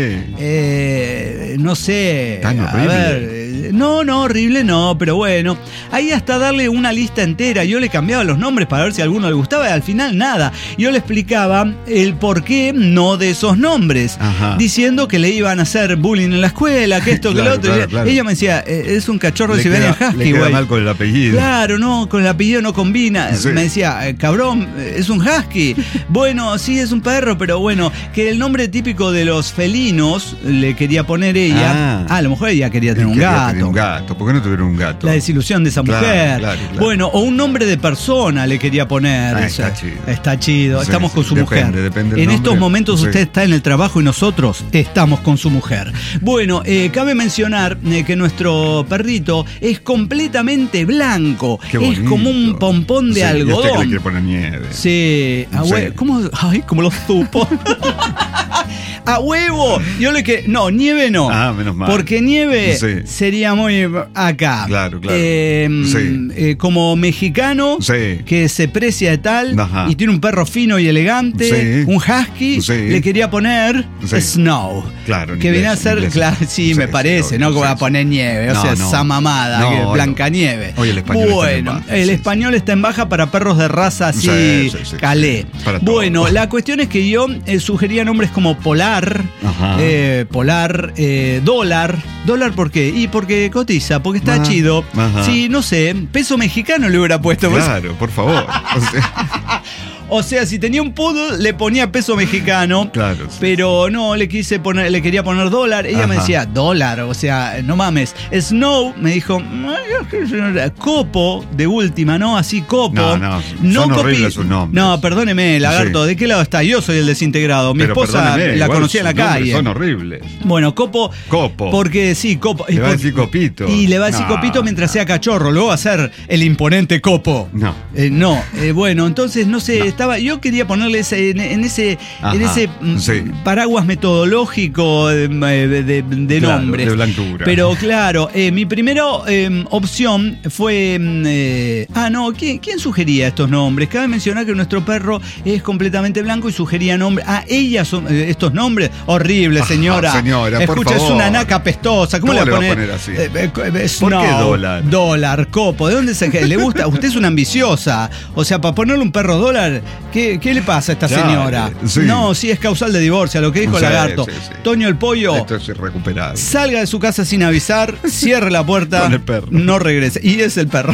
S2: eh, no sé,
S4: Tan
S2: a
S4: horrible.
S2: ver, no, no, horrible no, pero bueno, ahí hasta darle una lista entera, yo le cambiaba los nombres para ver si a alguno le gustaba y al final nada, yo le explicaba el por qué no de esos nombres, Ajá. diciendo que le iban a hacer bullying en la escuela, que esto, claro, que lo otro, claro, claro. Ella me decía, eh, es un cachorro de Siberian Husky,
S4: le queda mal con el apellido.
S2: Claro, no, con el apellido no combina, sí. Me decía, eh, cabrón, es un husky, bueno, sí es un perro, pero bueno, que el nombre típico de los felinos le quería poner ella, ah, ah a lo mejor ella quería tener un
S4: quería
S2: gato.
S4: Tener un gato, ¿por qué no tuvieron un gato?
S2: La desilusión de esa
S4: claro,
S2: mujer.
S4: Claro, claro.
S2: Bueno, o un nombre de persona le quería poner.
S4: Ah,
S2: o sea,
S4: está chido.
S2: Está chido, sí, estamos con su
S4: depende,
S2: mujer.
S4: Depende
S2: en
S4: nombre.
S2: estos momentos
S4: sí.
S2: usted está en el trabajo y nosotros estamos con su mujer. Bueno, eh, cabe mencionar eh, que nuestro perrito es completamente blanco.
S4: Qué
S2: es como un pompón de
S4: sí,
S2: algodón.
S4: Y usted que le quiere poner nieve.
S2: Sí, a sí. Hue- ¿Cómo? Ay, ¿cómo lo supo? A huevo. Yo le que no, nieve no.
S4: Ah, menos mal.
S2: Porque nieve
S4: sí.
S2: sería muy acá.
S4: Claro, claro.
S2: Eh,
S4: sí.
S2: eh, como mexicano
S4: sí.
S2: que se precia de tal Ajá. y tiene un perro fino y elegante, sí. un husky, sí. le quería poner sí. Snow.
S4: Claro,
S2: que viene a ser, inglés. Claro, sí, sí, me parece, sí, no que sí, voy a poner nieve, o no, sea, no. esa mamada, no, que Blancanieve.
S4: Hoy el español
S2: bueno,
S4: está en baja.
S2: el
S4: Sí,
S2: español sí. está en baja para perros de raza así, sí, sí, sí, calé. Sí, bueno, todo. La cuestión es que yo eh, sugería nombres como Polar, eh, Polar, eh, Dólar. ¿Dólar por qué? Y porque cotiza, porque está ajá, chido. Ajá. Sí, no sé, peso mexicano le hubiera puesto.
S4: Claro, por favor. O sea.
S2: O sea, si tenía un poodle, le ponía peso mexicano.
S4: Claro. Sí,
S2: pero no, le quise poner, le quería poner dólar. Ella Ajá. me decía, dólar, o sea, no mames. Snow me dijo, Copo, de última, ¿no? Así, Copo.
S4: No, no, no son horribles sus nombres.
S2: No, perdóneme, lagarto, sí. ¿de qué lado está? Yo soy el desintegrado. Mi
S4: pero
S2: esposa la conocía en la calle.
S4: Son horribles.
S2: Bueno, Copo.
S4: Copo.
S2: Porque sí, Copo.
S4: Le va a decir Copito.
S2: Y le va a decir no. Copito mientras sea cachorro. Luego va a ser el imponente Copo.
S4: No.
S2: Eh, no, eh, bueno, entonces, no sé, no. estaba. Yo quería ponerle ese, en, en ese, en ese sí. paraguas metodológico de, de, de, de
S4: claro,
S2: nombres.
S4: De blancura.
S2: Pero claro, eh, mi primera eh, opción fue. Eh, ah, no, ¿quién, ¿quién sugería estos nombres? Cabe mencionar que nuestro perro es completamente blanco y sugería nombres. Ah, ella son eh, estos nombres. Horrible, señora.
S4: Ah, señora,
S2: Escucha,
S4: por favor.
S2: Es una naca pestosa. ¿Cómo,
S4: ¿Cómo
S2: le
S4: va
S2: a
S4: poner, poner así?
S2: Eh, eh, eh,
S4: ¿Por qué dólar?
S2: Dólar, Copo. ¿De dónde se le gusta? Usted es una ambiciosa. O sea, para ponerle un perro dólar, ¿qué, qué le pasa a esta ya, señora? Sí. No, sí es causal de divorcio, a lo que dijo sí, Lagarto. Sí, sí. Toño el Pollo.
S4: Esto es irrecuperable.
S2: Salga de su casa sin avisar, cierre la puerta,
S4: con el perro.
S2: No regrese. Y es el perro.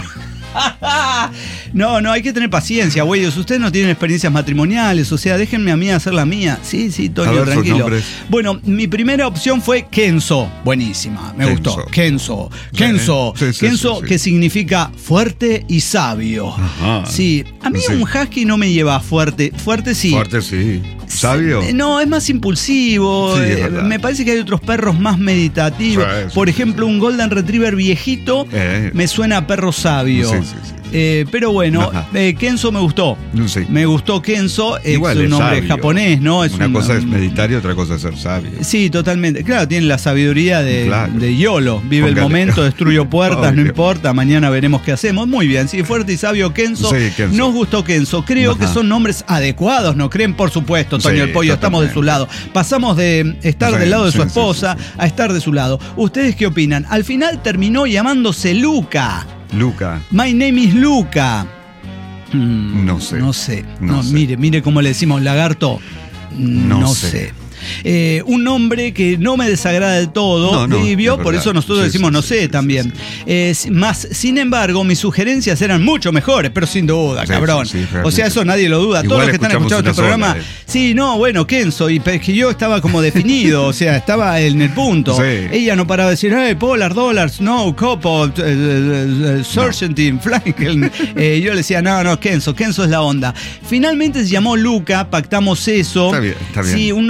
S2: No, no, hay que tener paciencia, güeyes. Ustedes no tienen experiencias matrimoniales, o sea, déjenme a mí hacer la mía. Sí, sí, Toño, tranquilo. Bueno, mi primera opción fue Kenzo. Buenísima, me Kenzo. gustó. Kenzo. Kenzo. Sí, sí, Kenzo, sí, sí, que sí. significa fuerte y sabio. Ajá. Sí, a mí sí. un husky no me lleva fuerte. Fuerte sí.
S4: Fuerte sí. ¿Sabio?
S2: No, es más impulsivo. Sí, es me parece que hay otros perros más meditativos. Sí, sí, Por ejemplo, sí, sí. un Golden Retriever viejito eh. me suena a perro sabio. Sí, sí, sí. Eh, pero bueno, eh, Kenzo me gustó. Sí. Me gustó Kenzo.
S4: Igual
S2: es un nombre
S4: sabio.
S2: japonés, ¿no? Es
S4: Una
S2: un,
S4: cosa es meditar y otra cosa es ser sabio.
S2: Sí, totalmente. Claro, tiene la sabiduría de, claro. de YOLO. Vive Póngale. el momento, destruyo puertas, no importa. Mañana veremos qué hacemos. Muy bien, sí, fuerte y sabio Kenzo. Sí, Kenzo. Nos gustó Kenzo. Creo Ajá. que son nombres adecuados, ¿no creen? Por supuesto, Toño sí, el Pollo, estamos de su lado. Pasamos de estar sí, del lado de sí, su esposa sí, sí, sí. a estar de su lado. ¿Ustedes qué opinan? Al final terminó llamándose Luca.
S4: Luca.
S2: My name is Luca.
S4: Mm, no sé.
S2: No sé. No,
S4: no sé.
S2: Mire, mire cómo le decimos lagarto. No, no sé. sé. Eh, un nombre que no me desagrada del todo, no, no, Livio, por eso nosotros sí, decimos sí, no sé sí, también. Sí, sí. Eh, más, sin embargo, mis sugerencias eran mucho mejores, pero sin duda, sí, cabrón. Sí, sí, o sea, eso nadie lo duda. Igual todos los que están escuchando este programa, sola, eh. sí, no, bueno, Kenzo, y es que yo estaba como definido, o sea, estaba en el punto. Sí. Ella no paraba de decir, hey, Polar, Dollars, no, Copo, uh, uh, Sergeantin, Franklin. Eh, yo le decía, no, no, Kenzo, Kenzo es la onda. Finalmente se llamó Luca, pactamos eso.
S4: Está bien, está bien.
S2: Sí, un nombre que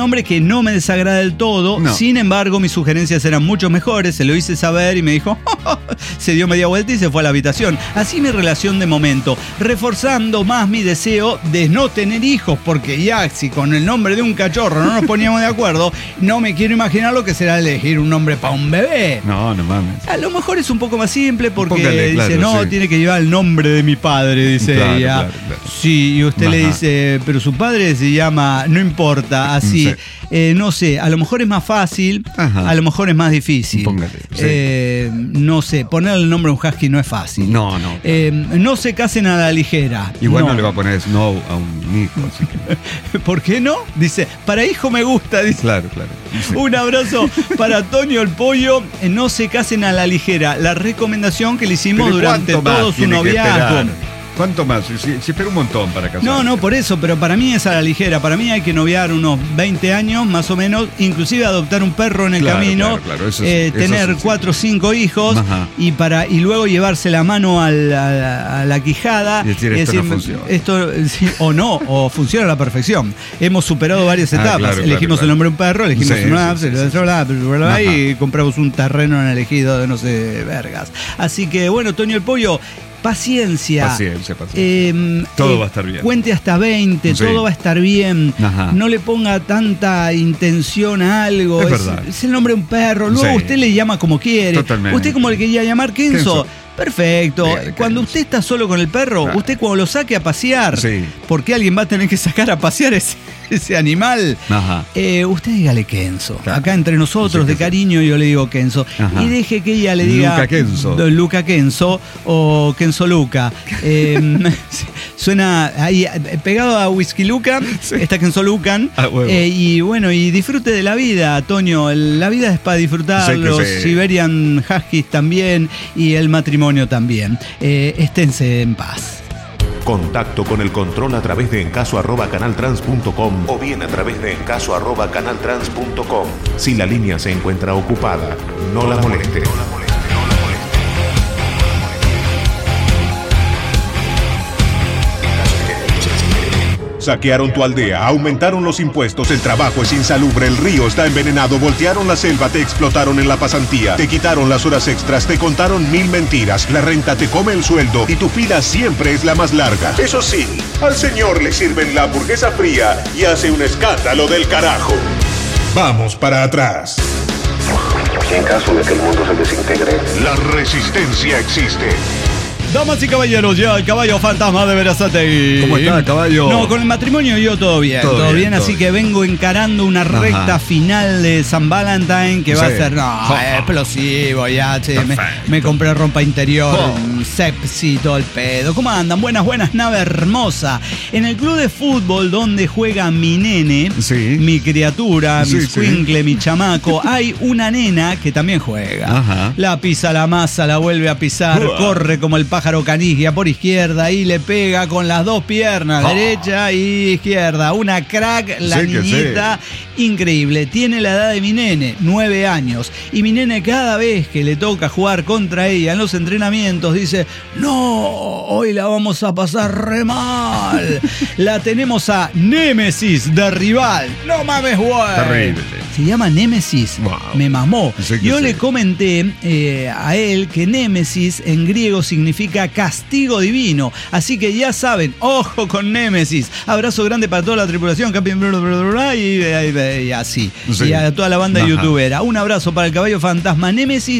S2: no me desagrada del todo, no. Sin embargo, mis sugerencias eran mucho mejores, se lo hice saber y me dijo, se dio media vuelta y se fue a la habitación. Así mi relación de momento, reforzando más mi deseo de no tener hijos, porque ya si con el nombre de un cachorro no nos poníamos de acuerdo, no me quiero imaginar lo que será elegir un nombre para un bebé.
S4: No, no mames.
S2: A lo mejor es un poco más simple porque
S4: Póngale,
S2: dice,
S4: claro,
S2: no,
S4: sí.
S2: tiene que llevar el nombre de mi padre, dice
S4: claro,
S2: ella.
S4: Claro, claro.
S2: Sí, y usted
S4: Ajá.
S2: le dice, pero su padre se llama, no importa, así.
S4: Sí.
S2: Eh, no sé, a lo mejor es más fácil,
S4: Ajá.
S2: a lo mejor es más difícil.
S4: Póngale, sí.
S2: eh, no sé, ponerle el nombre a un husky no es fácil.
S4: No, no.
S2: Eh, no se casen a la ligera.
S4: Igual no, no le va a poner Snow a un hijo, así que...
S2: ¿Por qué no? Dice, para hijo me gusta, dice.
S4: Claro, claro. Sí.
S2: Un abrazo para Toño el Pollo. No se casen a la ligera. La recomendación que le hicimos
S4: Pero
S2: durante todo su noviazgo.
S4: ¿Cuánto más? Si, si espera un montón para casarse.
S2: No, no, por eso, pero para mí es a la ligera. Para mí hay que noviar unos veinte años, más o menos, inclusive adoptar un perro en el
S4: claro,
S2: camino,
S4: claro, claro. Eso,
S2: eh,
S4: eso
S2: tener
S4: sí,
S2: cuatro o cinco hijos y para y luego llevarse la mano a la, a la quijada.
S4: Y decir, esto
S2: decir,
S4: no funciona.
S2: Esto, sí, o no, o funciona a la perfección. Hemos superado varias etapas.
S4: Ah, claro,
S2: elegimos
S4: claro, claro.
S2: el nombre de un perro, elegimos
S4: Sí,
S2: una
S4: sí,
S2: app,
S4: sí, sí,
S2: sí, y compramos un terreno en el ejido de no sé, vergas. Así que, bueno, Toño el Pollo, paciencia.
S4: Paciencia, paciencia.
S2: Eh,
S4: todo
S2: eh,
S4: va a estar bien.
S2: Cuente hasta veinte, sí. Todo va a estar bien.
S4: Ajá.
S2: No le ponga tanta intención a algo.
S4: Es,
S2: es
S4: verdad.
S2: Es el nombre de un perro. Luego
S4: sí.
S2: usted le llama como quiere.
S4: Totalmente.
S2: Usted como le quería llamar Kenzo.
S4: Kenzo.
S2: Perfecto.
S4: Dígale,
S2: cuando
S4: Kenzo.
S2: usted está solo con el perro,
S4: claro.
S2: Usted cuando lo saque a pasear,
S4: sí.
S2: Porque alguien va a tener que sacar a pasear ese, ese animal,
S4: Ajá.
S2: Eh, usted dígale Kenzo.
S4: Claro.
S2: Acá entre nosotros,
S4: Sí,
S2: de cariño, yo le digo Kenzo.
S4: Ajá.
S2: Y deje que ella le diga
S4: Luca Kenzo.
S2: Luca Kenzo o Kenzo Luca. Eh, suena ahí pegado a Whisky Luca, sí. Está Kenzo Lucan.
S4: Ah,
S2: eh, y bueno, y disfrute de la vida, Toño. La vida es para disfrutar,
S4: sí,
S2: los
S4: sí.
S2: Siberian Huskies también y el matrimonio también. Eh, esténse en paz.
S1: Contacto con el control a través de encaso arroba canaltrans punto com o bien a través de encaso arroba canaltrans punto com. Si la línea se encuentra ocupada, no la moleste. Saquearon tu aldea, aumentaron los impuestos, el trabajo es insalubre, el río está envenenado, voltearon la selva, te explotaron en la pasantía, te quitaron las horas extras, te contaron mil mentiras, la renta te come el sueldo y tu fila siempre es la más larga. Eso sí, al señor le sirven la hamburguesa fría y hace un escándalo del carajo. Vamos para atrás.
S5: En caso de que el mundo se desintegre,
S1: la resistencia existe.
S2: Damas y caballeros, ya el caballo fantasma de Berazategui.
S4: ¿Cómo está el caballo?
S2: No, con el matrimonio yo todo bien, todo,
S4: todo
S2: bien,
S4: bien
S2: todo así
S4: bien.
S2: que vengo encarando una
S4: Ajá.
S2: recta final de San Valentín que
S4: sí.
S2: va a ser, no,
S4: oh.
S2: explosivo ya, che, me, me compré ropa interior,
S4: oh.
S2: sepsi, todo el pedo. ¿Cómo andan? Buenas, buenas, nave hermosa. En el club de fútbol donde juega mi nene,
S4: sí.
S2: mi criatura,
S4: sí,
S2: mi
S4: sí.
S2: squinkle, mi chamaco, hay una nena que también juega.
S4: Ajá.
S2: La pisa la masa, la vuelve a pisar,
S4: Uah.
S2: corre como el pájaro canigia por izquierda y le pega con las dos piernas,
S4: oh.
S2: derecha y izquierda. Una crack, la
S4: Sí que
S2: niñita, increíble. Tiene la edad de mi nene, nueve años. Y mi nene cada vez que le toca jugar contra ella en los entrenamientos dice, no, hoy la vamos a pasar re mal. La tenemos a Némesis de rival. No mames, güey.
S4: Terrible.
S2: Se llama Némesis.
S4: Wow.
S2: Me mamó.
S4: Sí que
S2: Yo
S4: sí.
S2: le comenté eh, a él que Némesis en griego significa castigo divino. Así que ya saben, ojo con Némesis. Abrazo grande para toda la tripulación, campeón, bla, bla, bla, bla, y, y, y así.
S4: Sí.
S2: Y a toda la banda
S4: Ajá.
S2: youtubera. Un abrazo para el caballo fantasma. Némesis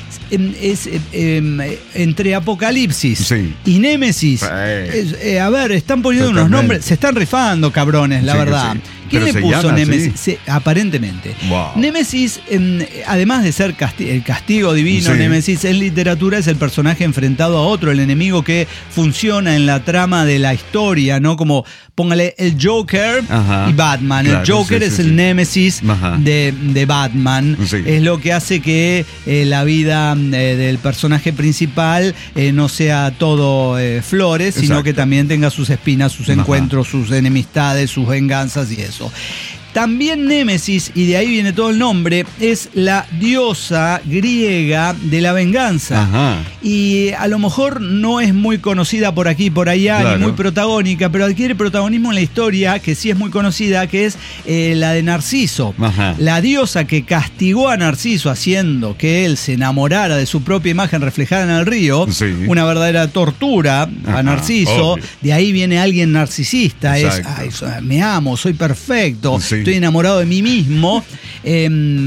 S2: es eh, eh, entre Apocalipsis
S4: sí.
S2: y Némesis.
S4: Eh.
S2: Es, eh, a ver, están poniendo
S4: Totalmente.
S2: unos nombres, se están rifando, cabrones, la
S4: Sí que
S2: verdad.
S4: sí.
S2: ¿Quién
S4: Pero
S2: le
S4: se
S2: puso
S4: llama
S2: Némesis?
S4: así.
S2: Se- aparentemente.
S4: Wow.
S2: Némesis, eh, además de ser casti- el castigo divino,
S4: Sí.
S2: Némesis en literatura es el personaje enfrentado a otro, el enemigo que funciona en la trama de la historia, ¿no? Como, póngale, el Joker
S4: Ajá.
S2: y Batman.
S4: Claro,
S2: el Joker
S4: sí,
S2: es
S4: sí,
S2: el
S4: sí.
S2: Némesis
S4: Ajá.
S2: de, de Batman.
S4: Sí.
S2: Es lo que hace que eh, la vida eh, del personaje principal eh, no sea todo eh, flores, sino
S4: Exacto.
S2: que también tenga sus espinas, sus
S4: Ajá.
S2: encuentros, sus enemistades, sus venganzas y eso. También Némesis, y de ahí viene todo el nombre, es la diosa griega de la venganza.
S4: Ajá.
S2: Y a lo mejor no es muy conocida por aquí, por allá,
S4: Claro.
S2: ni muy protagónica, pero adquiere protagonismo en la historia, que sí es muy conocida, que es eh, la de Narciso.
S4: Ajá.
S2: La diosa que castigó a Narciso haciendo que él se enamorara de su propia imagen reflejada en el río,
S4: Sí.
S2: una verdadera tortura
S4: Ajá,
S2: a Narciso.
S4: obvio.
S2: De ahí viene alguien narcisista, es,
S4: Exacto.
S2: "Ay, so- me amo, soy perfecto,
S4: Sí.
S2: estoy enamorado de mí mismo". Eh,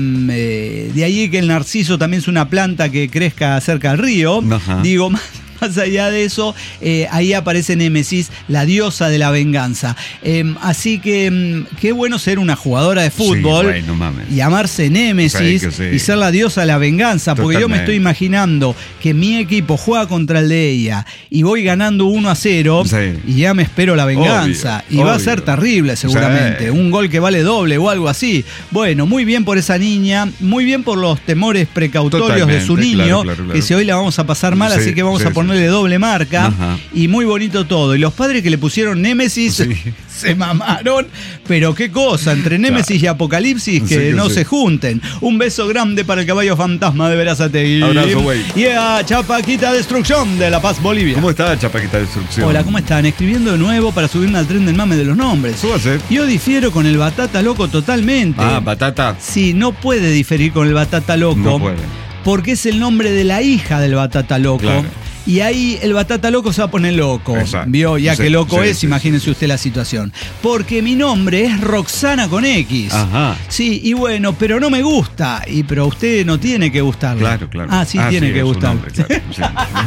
S2: eh, de ahí que el narciso también es una planta que crezca cerca del río.
S4: Ajá.
S2: Digo, más, más allá de eso, eh, ahí aparece Némesis, la diosa de la venganza. Eh, así que mm, qué bueno ser una jugadora de fútbol
S4: Sí, güey, no mames.
S2: y llamarse Némesis
S4: Sí, que sí.
S2: y ser la diosa de la venganza, porque yo me
S4: Totalmente.
S2: estoy imaginando que mi equipo juega contra el de ella y voy ganando uno a cero
S4: Sí.
S2: y ya me espero la venganza.
S4: Obvio,
S2: y va a
S4: obvio.
S2: ser terrible seguramente,
S4: Sí.
S2: un gol que vale doble o algo así. Bueno, muy bien por esa niña, muy bien por los temores precautorios de su
S4: Totalmente,
S2: niño,
S4: claro, claro, claro.
S2: que si hoy la vamos a pasar mal,
S4: Sí,
S2: así que vamos
S4: sí,
S2: a ponerle
S4: sí.
S2: doble marca.
S4: Ajá.
S2: Y muy bonito todo. Y los padres que le pusieron Némesis
S4: Sí.
S2: se mamaron, pero qué cosa, entre Némesis y Apocalipsis, que
S4: Sí, que
S2: no
S4: sí.
S2: se junten. Un beso grande para el caballo fantasma de Verazategui.
S4: Abrazo, güey.
S2: Y a Chapaquita Destrucción de La Paz, Bolivia.
S4: ¿Cómo está Chapaquita Destrucción?
S2: Hola, ¿cómo están? Escribiendo de nuevo para subirme al tren del mame de los nombres.
S4: Súbase.
S2: Yo difiero con el Batata Loco totalmente.
S4: Ah, Batata.
S2: Sí, no puede diferir con el Batata Loco.
S4: No puede.
S2: Porque es el nombre de la hija del Batata Loco.
S4: Claro.
S2: Y ahí el Batata Loco se va a poner loco.
S4: Exacto.
S2: ¿Vio? Ya
S4: Sí,
S2: que loco
S4: sí,
S2: es,
S4: sí,
S2: imagínense
S4: sí,
S2: usted la situación. Porque mi nombre es Roxana con X.
S4: Ajá.
S2: Sí, y bueno, pero no me gusta. Y pero a usted no tiene que gustarle.
S4: Claro, claro.
S2: Ah, sí, tiene que
S4: es un
S2: gustar.
S4: hombre, claro, sí.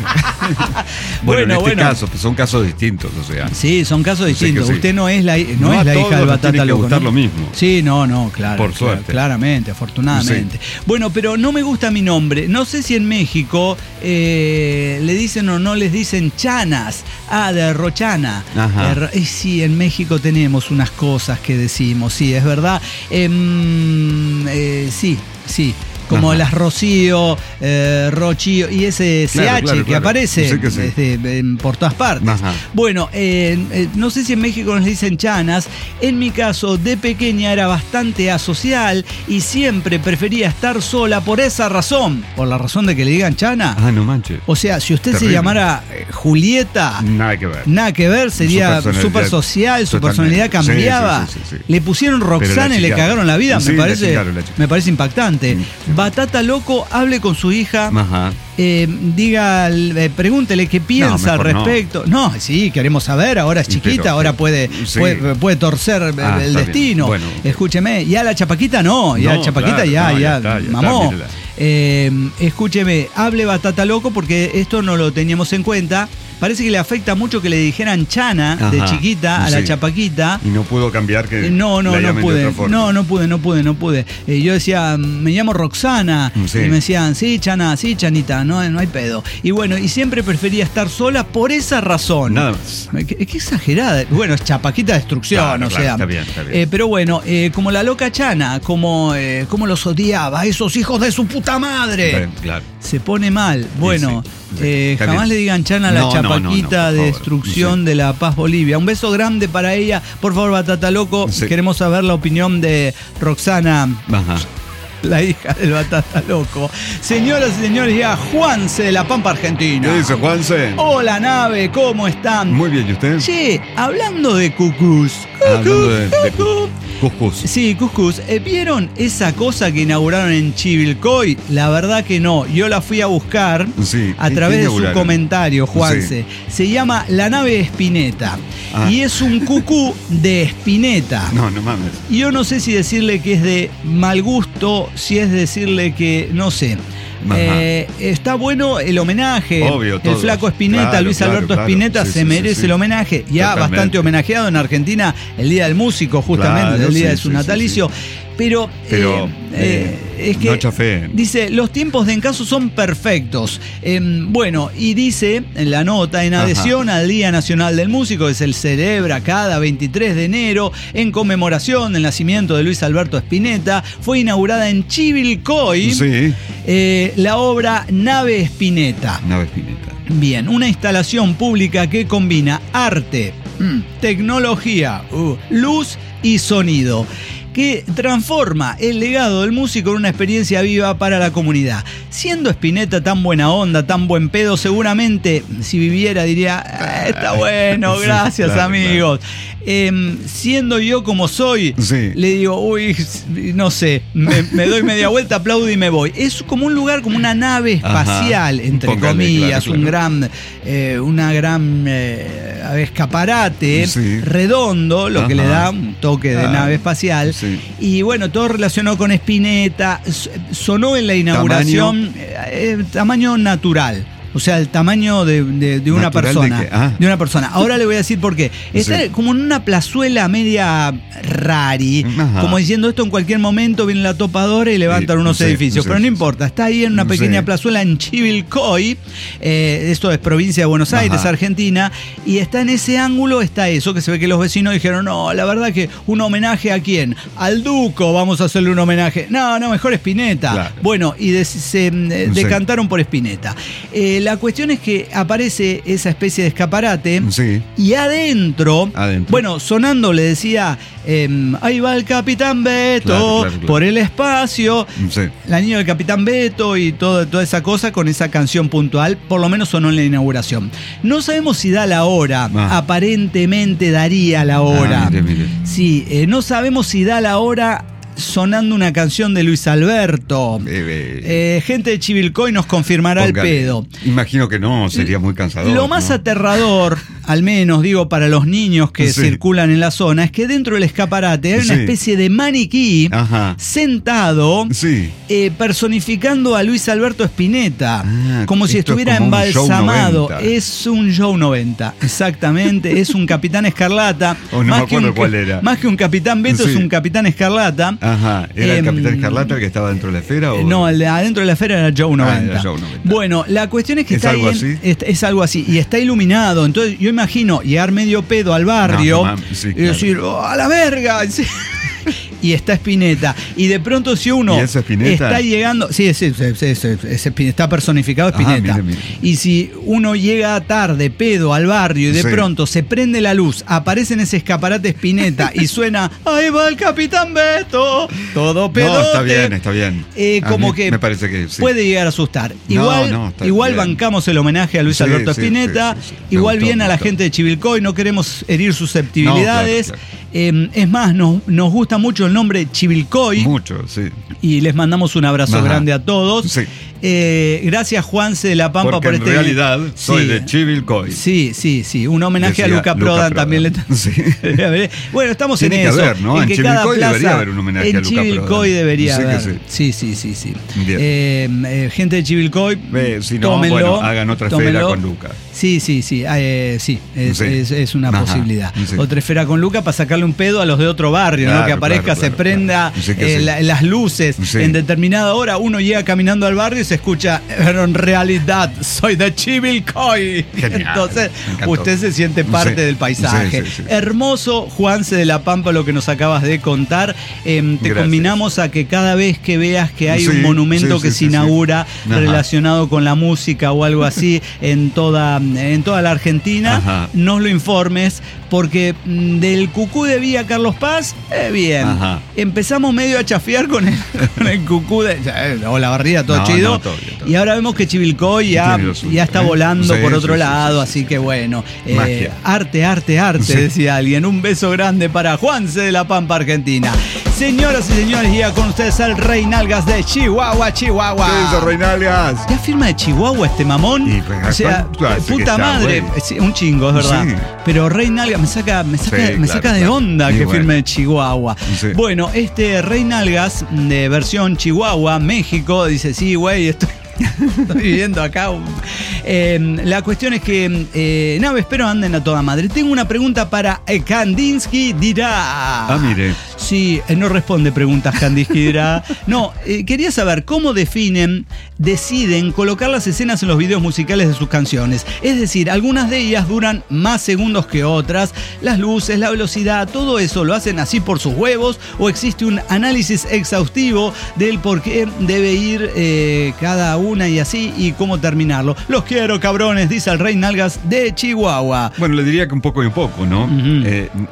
S4: bueno,
S2: Bueno,
S4: en este
S2: bueno.
S4: caso, pues son casos distintos, o sea.
S2: Sí, son casos
S4: Sí, que
S2: distintos.
S4: sí.
S2: Usted no es la, no
S4: No
S2: es
S4: a
S2: la
S4: todos
S2: hija del
S4: les
S2: Batata
S4: tiene que
S2: Loco.
S4: gustar
S2: ¿no?
S4: lo mismo.
S2: Sí, no, no, claro.
S4: Por
S2: claro,
S4: suerte.
S2: claramente, afortunadamente. Bueno, pero no me gusta mi nombre. No sé si en México eh, le dicen o no les dicen chanas. Ah, de Rochana.
S4: Ajá.
S2: Eh, ro- y sí, en México tenemos unas cosas que decimos, sí, es verdad. Em, eh, sí, sí. Como
S4: Ajá.
S2: las Rocío, eh, Rochío y ese C H
S4: Claro, claro,
S2: que
S4: claro.
S2: aparece
S4: Sí que sí.
S2: desde- en- por todas partes.
S4: Ajá.
S2: Bueno, eh, eh, no sé si en México nos dicen chanas. En mi caso, de pequeña era bastante asocial y siempre prefería estar sola por esa razón. Por la razón de que le digan chana.
S4: Ah, no manches.
S2: O sea, si usted se
S4: Terrible.
S2: llamara eh, Julieta,
S4: Nada que ver.
S2: nada que ver, sería
S4: Su personalidad-
S2: súper social, su
S4: totalmente.
S2: personalidad cambiaba.
S4: Sí, sí, sí, sí.
S2: Le pusieron Roxana y le
S4: chica-
S2: cagaron la vida,
S4: Sí,
S2: me
S4: la
S2: parece,
S4: chingaron, la chingaron.
S2: me parece impactante.
S4: Mm, sí.
S2: Batata Loco, hable con su hija.
S4: Ajá.
S2: Eh, diga, eh, pregúntele qué piensa al
S4: mejor no.
S2: respecto. No. sí, queremos saber. Ahora es chiquita,
S4: Pero,
S2: ahora
S4: eh,
S2: puede,
S4: sí.
S2: puede, puede torcer eh,
S4: Ah,
S2: el
S4: está
S2: destino.
S4: bien. Bueno.
S2: Escúcheme. Ya la Chapaquita no. Ya
S4: No,
S2: la Chapaquita
S4: claro,
S2: ya,
S4: no,
S2: ya,
S4: ya está, ya
S2: mamó.
S4: está, mírela.
S2: Eh, escúcheme, hable Batata Loco porque esto no lo teníamos en cuenta. Parece que le afecta mucho que le dijeran Chana de
S4: Ajá,
S2: chiquita a la
S4: sí.
S2: Chapaquita.
S4: Y no pudo cambiar que.
S2: Eh, No, no,
S4: la
S2: no
S4: llamen de
S2: pude.
S4: otra forma.
S2: No, no pude, no pude, no pude. Eh, yo decía, me llamo Roxana.
S4: Sí.
S2: Y me decían, sí, Chana, sí, Chanita, no, no hay pedo. Y bueno, y siempre prefería estar sola por esa razón.
S4: Nada más.
S2: Qué, qué exagerada. Bueno, es Chapaquita Destrucción,
S4: Claro,
S2: o
S4: claro,
S2: sea.
S4: está bien, está bien.
S2: Eh, pero bueno, eh, como la loca Chana, como, eh, como los odiaba, esos hijos de su puta madre.
S4: Eh, Claro.
S2: Se pone mal. Bueno,
S4: sí, sí,
S2: eh,
S4: está
S2: jamás
S4: bien.
S2: le digan Chana a la
S4: No, no, no, no,
S2: Chapaquita
S4: por favor.
S2: de Destrucción
S4: Sí.
S2: de La Paz, Bolivia. Un beso grande para ella. Por favor, Batata Loco,
S4: Sí.
S2: queremos saber la opinión de Roxana,
S4: Ajá.
S2: la hija del Batata Loco. Señoras y señores, ya Juanse de La Pampa, Argentina.
S4: ¿Qué dice, Juanse?
S2: Hola, nave, ¿cómo están?
S4: Muy bien, ¿y usted?
S2: Che, hablando de cucús.
S4: Hablando de, de
S2: cucú.
S4: Cuscús.
S2: Sí, Cuscús. Eh, ¿Vieron esa cosa que inauguraron en Chivilcoy? La verdad que no. Yo la fui a buscar
S4: Sí.
S2: a
S4: ¿Qué-
S2: través
S4: qué
S2: de su
S4: inauguraron?
S2: comentario, Juanse. Se llama La Nave Espineta.
S4: Ah.
S2: Y es un cucú de Espineta.
S4: No, no mames.
S2: Y yo no sé si decirle que es de mal gusto, si es decirle que, no sé.
S4: Ajá.
S2: Eh, está bueno el homenaje.
S4: Obvio,
S2: el
S4: todo.
S2: Flaco Espineta,
S4: Claro,
S2: Luis
S4: claro,
S2: Alberto
S4: claro.
S2: Espineta
S4: Sí,
S2: se
S4: sí,
S2: merece
S4: sí, sí.
S2: el homenaje. Ya
S4: Totalmente.
S2: bastante homenajeado en Argentina el Día del Músico, justamente,
S4: Claro,
S2: el día
S4: sí,
S2: de su
S4: sí,
S2: natalicio.
S4: sí,
S2: Pero,
S4: Pero,
S2: eh,
S4: eh,
S2: eh, es que
S4: no chafeen.
S2: dice, los tiempos de encaso son perfectos. Eh, bueno, y dice en la nota, en
S4: Ajá.
S2: adhesión al Día Nacional del Músico, que se celebra cada veintitrés de enero, en conmemoración del nacimiento de Luis Alberto Spinetta, fue inaugurada en Chivilcoy
S4: Sí.
S2: eh, la obra Nave Spinetta.
S4: Nave Espineta.
S2: Bien, una instalación pública que combina arte, mm, tecnología, uh, luz y sonido. que transforma el legado del músico en una experiencia viva para la comunidad. Siendo Spinetta tan buena onda, tan buen pedo, seguramente si viviera diría, eh, está bueno, gracias, sí, claro, amigos. Claro. Eh, siendo yo como soy, sí, le digo, uy, no sé, me, me doy media vuelta, aplaudo y me voy. Es como un lugar, como una nave espacial, ajá, entre Póngale, comillas, claro, claro. un gran, eh, una gran eh, escaparate, sí, redondo, lo, ajá, que le da un toque de ah, nave espacial. Sí. Y bueno, todo relacionado con Spinetta. Sonó en la inauguración, tamaño, eh, tamaño natural. O sea, el tamaño de, de, de una persona. De, ah. de una persona. Ahora le voy a decir por qué. Está sí, como en una plazuela media rari, ajá, como diciendo esto en cualquier momento viene la topadora y levantan sí, unos sí, edificios. Sí, pero no sí, importa, está ahí en una pequeña sí, plazuela en Chivilcoy. Eh, esto es provincia de Buenos Aires, ajá, Argentina. Y está en ese ángulo, está eso, que se ve que los vecinos dijeron, no, la verdad que un homenaje a quién, al Duco, vamos a hacerle un homenaje. No, no, mejor Spinetta. Claro. Bueno, y de, se eh, decantaron sí, por Spinetta. Eh, La cuestión es que aparece esa especie de escaparate, sí, y adentro, adentro, bueno, sonando le decía, eh, ahí va el Capitán Beto, claro, claro, claro, por el espacio, sí, la niña del Capitán Beto y todo, toda esa cosa con esa canción puntual, por lo menos sonó en la inauguración. No sabemos si da la hora, ah, aparentemente daría la hora. Ah, mire, mire. Sí, eh, no sabemos si da la hora sonando una canción de Luis Alberto. Eh, eh, gente de Chivilcoy nos confirmará póngale, el pedo.
S4: Imagino que no, sería muy cansador.
S2: Lo más, ¿no?, aterrador, al menos digo para los niños que sí, circulan en la zona, es que dentro del escaparate hay una sí, especie de maniquí, ajá, sentado, sí, eh, personificando a Luis Alberto Spinetta, ah, como si estuviera como embalsamado. Es un show noventa, exactamente. Es un Capitán Escarlata.
S4: Oh, no
S2: más
S4: me acuerdo
S2: que un,
S4: cuál era.
S2: Más que un Capitán Beto, sí, es un Capitán Escarlata.
S4: Ajá, ¿era eh, el Capitán Escarlata el que estaba dentro de la esfera? ¿O?
S2: No, el de adentro de la esfera era Joe noventa. Ah, era Joe noventa. Bueno, la cuestión es que
S4: ¿Es
S2: está
S4: algo
S2: ahí,
S4: así?
S2: Es, es algo así, y está iluminado. Entonces yo imagino llegar medio pedo al barrio, no, no, sí, y claro, decir, oh, ¡a la verga! Y está Spinetta. Y de pronto si uno está llegando... Sí, es, es, es, es, es, está personificado Spinetta. Ajá, mire, mire. Y si uno llega tarde, pedo, al barrio y de sí, pronto se prende la luz, aparece en ese escaparate Spinetta y suena ¡ahí va el Capitán Beto! Todo pedote.
S4: No, está bien, está bien.
S2: Eh, como
S4: mí,
S2: que
S4: me parece que sí,
S2: puede llegar a asustar. Igual, no, no, igual bancamos el homenaje a Luis sí, Alberto sí, Spinetta. Sí, sí, sí. Igual gustó, bien a la gustó. gente de Chivilcoy. No queremos herir susceptibilidades. No, claro, claro. Eh, es más, nos, nos gusta mucho el nombre Chivilcoy.
S4: Mucho, sí.
S2: Y les mandamos un abrazo Ajá. grande a todos. Sí. Eh, gracias Juanse de la Pampa
S4: Porque
S2: por
S4: en
S2: este.
S4: En realidad soy sí. de Chivilcoy.
S2: Sí, sí, sí. Un homenaje Decía a Luca, Luca Prodan, Prodan también. Le... Sí. Bueno, estamos
S4: Tiene
S2: en
S4: que
S2: eso.
S4: Haber, ¿no? En, en Chivilcoy plaza, debería haber un homenaje a Luca Prodan. En Chivilcoy debería sí haber. Sí,
S2: sí, sí, sí. sí. Eh, eh, gente de Chivilcoy,
S4: eh, si no, tómenlo, bueno, hagan otra
S2: tómenlo.
S4: esfera con Luca.
S2: Sí, sí, sí. Eh, sí, es, sí. Es, es una Ajá. posibilidad. Sí. Otra esfera con Luca para sacarle un pedo a los de otro barrio, claro, ¿no? Que aparezca, claro, claro, se prenda claro. sí eh, sí. la, las luces sí. en determinada hora. Uno llega caminando al barrio y se escucha, pero en realidad soy de Chivilcoy. Genial. Entonces usted se siente parte sí. del paisaje. Sí, sí, sí. Hermoso, Juanse de la Pampa, lo que nos acabas de contar. Eh, te Gracias. combinamos a que cada vez que veas que hay sí, un monumento sí, que sí, se sí, inaugura sí. relacionado con la música o algo así en toda, en toda la Argentina, Ajá. nos lo informes, porque del Cucú de Vía Carlos Paz, eh, bien. Ajá. Empezamos medio a chafiar con el, con el Cucú de eh, o la barrida, todo no, chido. No, todo bien, todo. Y ahora vemos que Chivilcoy ya, ya está volando sí, por otro sí, lado, sí, sí, así sí, que bueno. Eh, arte, arte, arte, sí. decía alguien. Un beso grande para Juanse de la Pampa, Argentina. Señoras y señores, llega con ustedes el Rey Nalgas de Chihuahua, Chihuahua.
S4: ¿Qué dice Rey Nalgas?
S2: ¿Qué firma de Chihuahua este mamón? Y, pues, o sea, puta madre, sí, un chingo, es verdad. Sí. Pero Rey Nalgas me saca, me saca, sí, me claro, saca de claro. onda y que bueno. firme de Chihuahua. Sí. Bueno, este Rey Nalgas de versión Chihuahua, México, dice, sí, güey, estoy... Estoy viviendo acá. Eh, la cuestión es que eh, no, espero anden a toda madre. Tengo una pregunta para eh, Kandinsky dirá.
S4: Ah, mire.
S2: Sí, eh, no responde preguntas Kandinsky dirá. No, eh, quería saber cómo definen, deciden colocar las escenas en los videos musicales de sus canciones. Es decir, algunas de ellas duran más segundos que otras. Las luces, la velocidad, todo eso lo hacen así por sus huevos, o existe un análisis exhaustivo del por qué debe ir eh, cada uno una y así, y cómo terminarlo. Los quiero, cabrones, dice el Rey Nalgas de Chihuahua.
S4: Bueno, le diría que un poco y un poco, ¿no? Uh-huh. Eh,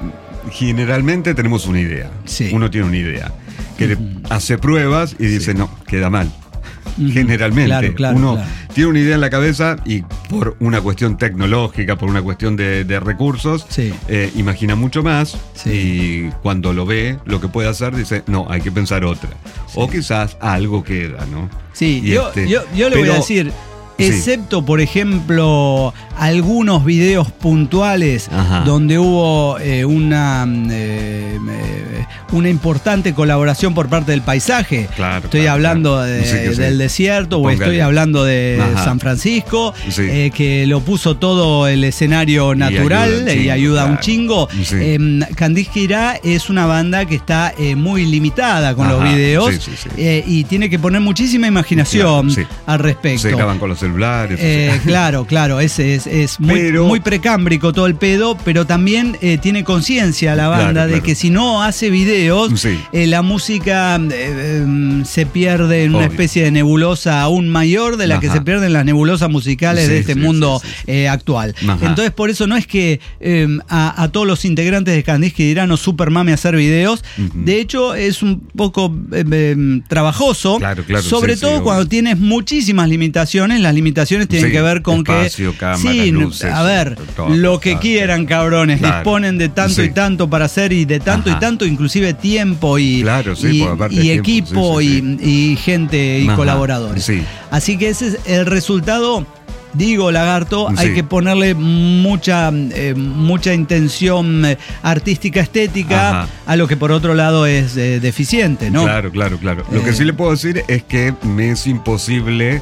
S4: generalmente tenemos una idea.
S2: Sí.
S4: Uno tiene una idea. Que uh-huh. hace pruebas y dice, sí. no, queda mal.
S2: Uh-huh.
S4: Generalmente.
S2: Claro, claro,
S4: uno
S2: claro.
S4: tiene una idea en la cabeza y por una cuestión tecnológica, por una cuestión de, de recursos,
S2: sí.
S4: eh, imagina mucho más
S2: sí.
S4: y cuando lo ve, lo que puede hacer, dice, no, hay que pensar otra. Sí. O quizás algo queda, ¿no?
S2: Sí,
S4: y
S2: yo,
S4: este,
S2: yo, yo le
S4: pero,
S2: voy a decir... Excepto,
S4: sí.
S2: por ejemplo, algunos videos puntuales Ajá. donde hubo eh, una, eh, una importante colaboración por parte del paisaje.
S4: Claro,
S2: estoy
S4: claro,
S2: hablando
S4: claro.
S2: de,
S4: Sí sí.
S2: del desierto, Póngale. o estoy hablando de Ajá. San Francisco, sí. eh, que lo puso todo el escenario natural y ayuda, y ayuda claro. un chingo. Sí. Eh, Candice Girá es una banda que está eh, muy limitada con Ajá. los videos sí, sí, sí. Eh, y tiene que poner muchísima imaginación claro, sí. al respecto.
S4: Se acaban con los celulares.
S2: Eh, claro, claro, es, es, es muy, pero, muy precámbrico todo el pedo, pero también eh, tiene conciencia la banda claro, de claro. que si no hace videos, sí. eh, la música eh, eh, se pierde en Obvio. una especie de nebulosa aún mayor de la Ajá. que se pierden las nebulosas musicales sí, de este sí, mundo sí, sí, sí. Eh, actual. Ajá. Entonces, por eso no es que eh, a, a todos los integrantes de Candice dirán o super mame hacer videos. Uh-huh. De hecho, es un poco eh, eh, trabajoso, claro, claro, sobre sí, todo sí, cuando obvio. tienes muchísimas limitaciones. Las limitaciones tienen sí, que ver con espacio, que cámara, sí, luces, a ver, todo, lo que todo, quieran, cabrones, claro. disponen de tanto sí. y tanto para hacer y de tanto Ajá. y tanto, inclusive tiempo y,
S4: claro, sí,
S2: y, y
S4: tiempo,
S2: equipo
S4: sí, sí, sí.
S2: Y, y gente y Ajá. colaboradores. Sí. Así que ese es el resultado. Digo, Lagarto, sí. hay que ponerle mucha, eh, mucha intención artística, estética Ajá. a lo que por otro lado es eh, deficiente, ¿no?
S4: Claro, claro, claro. Eh, lo que sí le puedo decir es que me es imposible.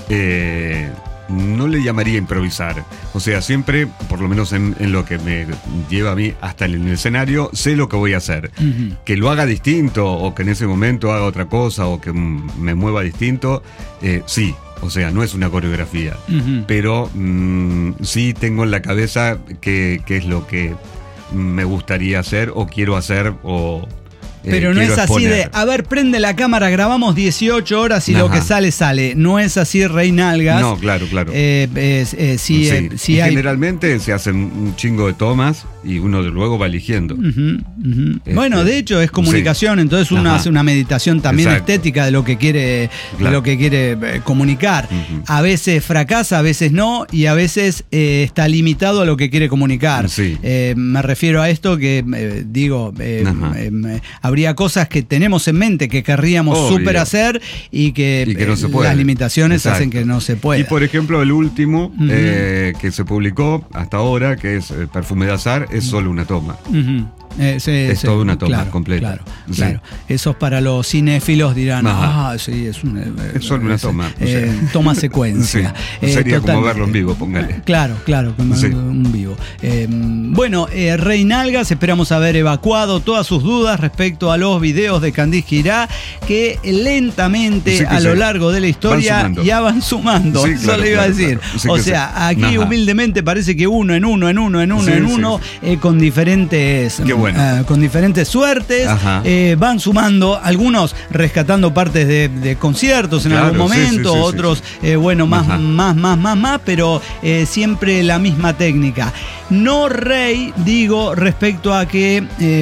S4: Eh, no le llamaría improvisar. O sea, siempre, por lo menos en, en lo que me lleva a mí hasta en el escenario, sé lo que voy a hacer. Uh-huh. Que lo haga distinto o que en ese momento haga otra cosa o que me mueva distinto, eh, sí. O sea, no es una coreografía. Uh-huh. Pero mmm, sí tengo en la cabeza qué es lo que me gustaría hacer o quiero hacer o...
S2: Pero eh, no es así exponer. de, a ver, prende la cámara, grabamos dieciocho horas y Ajá. lo que sale, sale. No es así, Rey Nalgas.
S4: No, claro, claro.
S2: Eh, eh, eh, sí, sí. Eh, sí
S4: y
S2: hay...
S4: generalmente se hacen un chingo de tomas y uno luego va eligiendo.
S2: Uh-huh, uh-huh. Este... Bueno, de hecho es comunicación, sí. entonces uno Ajá. hace una meditación también Exacto. estética de lo que quiere, claro. de lo que quiere eh, comunicar. Uh-huh. A veces fracasa, a veces no, y a veces eh, está limitado a lo que quiere comunicar. Sí. Eh, me refiero a esto que, eh, digo, eh, eh, habría cosas que tenemos en mente que querríamos súper hacer y que,
S4: y que no
S2: eh,
S4: se puede.
S2: Las limitaciones
S4: Exacto.
S2: hacen que no se pueda.
S4: Y por ejemplo, el último uh-huh. eh, que se publicó hasta ahora, que es eh, Perfume de Azar, es solo una toma.
S2: Uh-huh. Eh, sí,
S4: es
S2: sí,
S4: toda una toma
S2: claro,
S4: completa.
S2: Claro, sí. claro. Esos para los cinéfilos dirán, Ajá. ah, sí, es, un,
S4: es solo una toma.
S2: Eh, o sea. Toma secuencia.
S4: Sí. Eh, Sería total, como verlo en vivo, póngale.
S2: Claro, claro, como sí. un vivo. Eh, bueno, eh, Rey Nalgas, esperamos haber evacuado todas sus dudas respecto a los videos de Candice Girá, que lentamente sí que a sí. lo largo de la historia van ya van sumando. Sí, claro, Eso le iba claro, a decir. Claro. Sí o sea, sí. aquí Ajá. humildemente parece que uno en uno, en uno, en uno, sí, en uno, sí, sí. Eh, con diferentes...
S4: Qué bueno.
S2: Uh, con diferentes suertes, eh, van sumando, algunos rescatando partes de, de conciertos en claro, algún momento, sí, sí, sí, otros, sí, sí. Eh, bueno, más, más, más, más, más, pero eh, siempre la misma técnica. No, Rey, digo, respecto a que...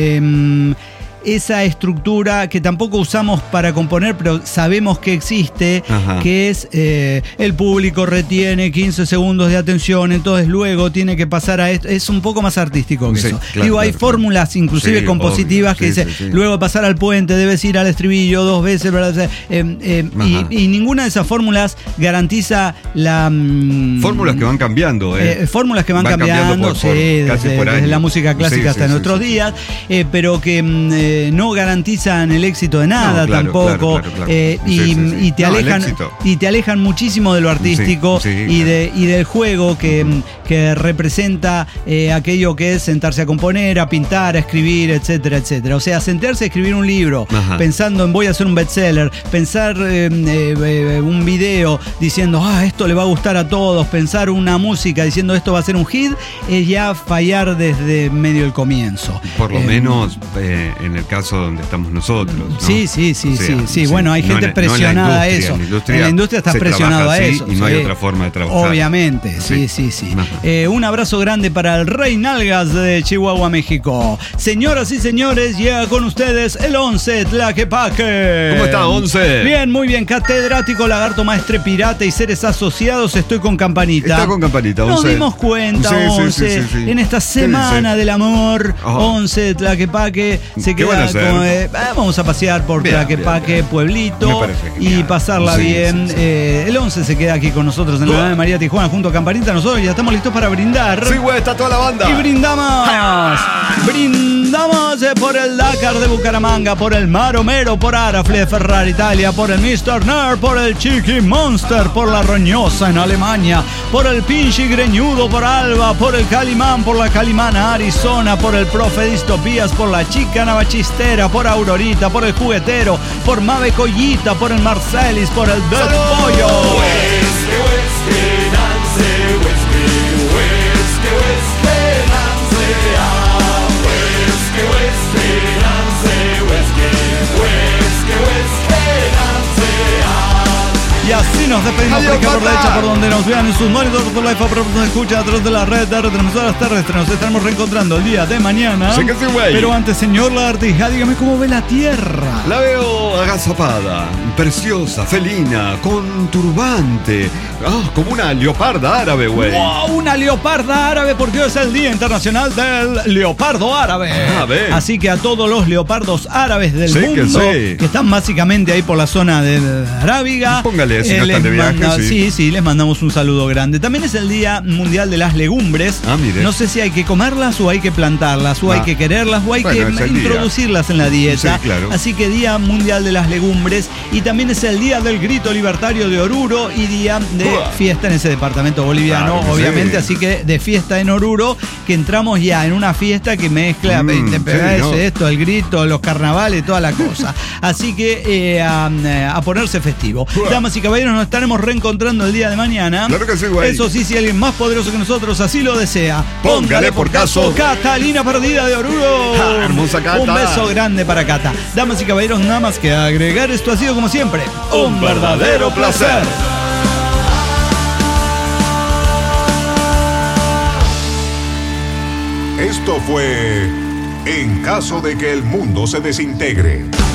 S2: Eh, esa estructura que tampoco usamos para componer, pero sabemos que existe, Ajá. que es eh, el público retiene quince segundos de atención, entonces luego tiene que pasar a esto. Es un poco más artístico que sí, eso. Claro, Digo, hay claro, fórmulas inclusive sí, compositivas obvio. que sí, dice, sí, sí. luego de pasar al puente debes ir al estribillo dos veces, ¿verdad? Eh, eh, y, y ninguna de esas fórmulas garantiza la... Mm,
S4: fórmulas que van cambiando. Eh.
S2: Eh, fórmulas que van, van cambiando, cambiando por, sí, por, desde, desde la música clásica sí, hasta sí, nuestros sí, días, sí. Eh, pero que... Eh, no garantizan el éxito de nada no, claro, tampoco claro, claro, claro. Eh, y, sí, sí, sí. y te no, alejan y te alejan muchísimo de lo artístico sí, sí, y, claro. de, y del juego que, uh-huh. que representa eh, aquello que es sentarse a componer, a pintar, a escribir, etcétera, etcétera. O sea, sentarse a escribir un libro Ajá. pensando en voy a hacer un bestseller, pensar eh, eh, un video diciendo ah, esto le va a gustar a todos, pensar una música diciendo esto va a ser un hit, es ya fallar desde medio del comienzo.
S4: Por lo eh, menos eh, en el el caso donde estamos nosotros, ¿no?
S2: Sí, sí, sí,
S4: o sea,
S2: sí, sí.
S4: sí.
S2: Bueno, hay
S4: No
S2: gente
S4: en- no
S2: presionada a
S4: en la
S2: eso.
S4: industria, en la industria
S2: En la industria está
S4: se
S2: presionado
S4: trabaja
S2: a
S4: así
S2: eso.
S4: y no hay
S2: sí.
S4: otra forma de trabajar.
S2: Obviamente, sí, sí, sí.
S4: Ajá.
S2: Eh, un abrazo grande para el Rey Nalgas de Chihuahua, México. Señoras y señores, llega con ustedes el once Tlaquepaque.
S3: ¿Cómo está, once?
S2: Bien, muy bien. Catedrático, lagarto, maestre, pirata y seres asociados. Estoy con Campanita.
S4: Está con Campanita,
S2: Nos
S4: once.
S2: dimos cuenta,
S4: Sí, sí,
S2: once,
S4: sí, sí, sí.
S2: en esta
S4: ¿Qué
S2: semana
S4: dice?
S2: del amor,
S4: Ajá.
S2: once Tlaquepaque se
S4: ¿Qué van a
S2: queda
S4: hacer?
S2: con... eh, ah, vamos a pasear por
S4: Bien,
S2: Tlaquepaque,
S4: bien, bien.
S2: pueblito,
S4: Me parece
S2: y
S4: genial.
S2: pasarla
S4: Sí,
S2: bien.
S4: sí, sí.
S2: Eh, el once se queda aquí con nosotros en la nave de María Tijuana junto a Campanita. Nosotros ya estamos listos para brindar.
S3: Sí, güey, está toda la banda.
S2: Y brindamos. Brindamos eh, por el Dakar de Bucaramanga, por el Maromero, por Arafle de Ferrari Italia, por el mister Nerd, por el Chiqui Monster, por la Roñosa en Alemania, por el Pinchi Greñudo, por Alba, por el Calimán, por la Calimana Arizona, por el Profe Distopías, por la Chica Navachistera, por Aurorita, por el Juguetero, por Mave Collita, por el Marcelis, por el Dead Pollo. Y así nos despedimos por izquierda, por derecha, por donde nos vean en sus monitores, por la F A, por donde nos escuchan a través de la red de retransmisoras terrestres. Nos estaremos reencontrando el día de mañana.
S3: Sí que sí, güey.
S2: Pero antes, señor Lagartija, dígame cómo ve la Tierra.
S3: La veo agazapada, preciosa, felina, con turbante. Ah, como una leoparda árabe, güey.
S2: ¡Wow! Una leoparda árabe, porque hoy es el Día Internacional del Leopardo Árabe.
S3: Ah, ve.
S2: Así que a todos los leopardos árabes del
S3: Sí, que
S2: mundo
S3: sí.
S2: que están básicamente ahí por la zona de Arábiga.
S3: Póngale, si no
S2: les
S3: están de viaje,
S2: manda-
S3: sí.
S2: sí, sí, les mandamos un saludo grande. También es el Día Mundial de las Legumbres.
S3: Ah, mire.
S2: No sé si hay que comerlas o hay que plantarlas, o
S3: Ah.
S2: hay que quererlas, o hay
S3: Bueno, es
S2: que
S3: el día.
S2: introducirlas en la dieta.
S3: Sí, claro.
S2: Así que Día Mundial de las Legumbres. Y también es el Día del Grito Libertario de Oruro y Día de
S3: Uah.
S2: fiesta en ese departamento boliviano,
S3: Claro que
S2: obviamente.
S3: sí.
S2: Así que de fiesta en Oruro, que entramos ya en una fiesta que mezcla
S3: Mm,
S2: veinte P B S,
S3: sí, ¿no?
S2: esto, el grito, los carnavales, toda la cosa. Así que eh, a, a ponerse festivo.
S3: Uah.
S2: Damas y caballeros, nos estaremos reencontrando el día de mañana.
S3: Claro que sí, güey.
S2: Eso sí, si alguien más poderoso que nosotros así lo desea.
S3: Póngale por caso.
S2: Catalina Perdida de Oruro.
S3: Ah, hermosa Cata.
S2: Un beso grande para Cata. Damas y caballeros, nada más que agregar, esto ha sido como siempre
S3: Un verdadero placer.
S1: Esto fue En caso de que el mundo se desintegre.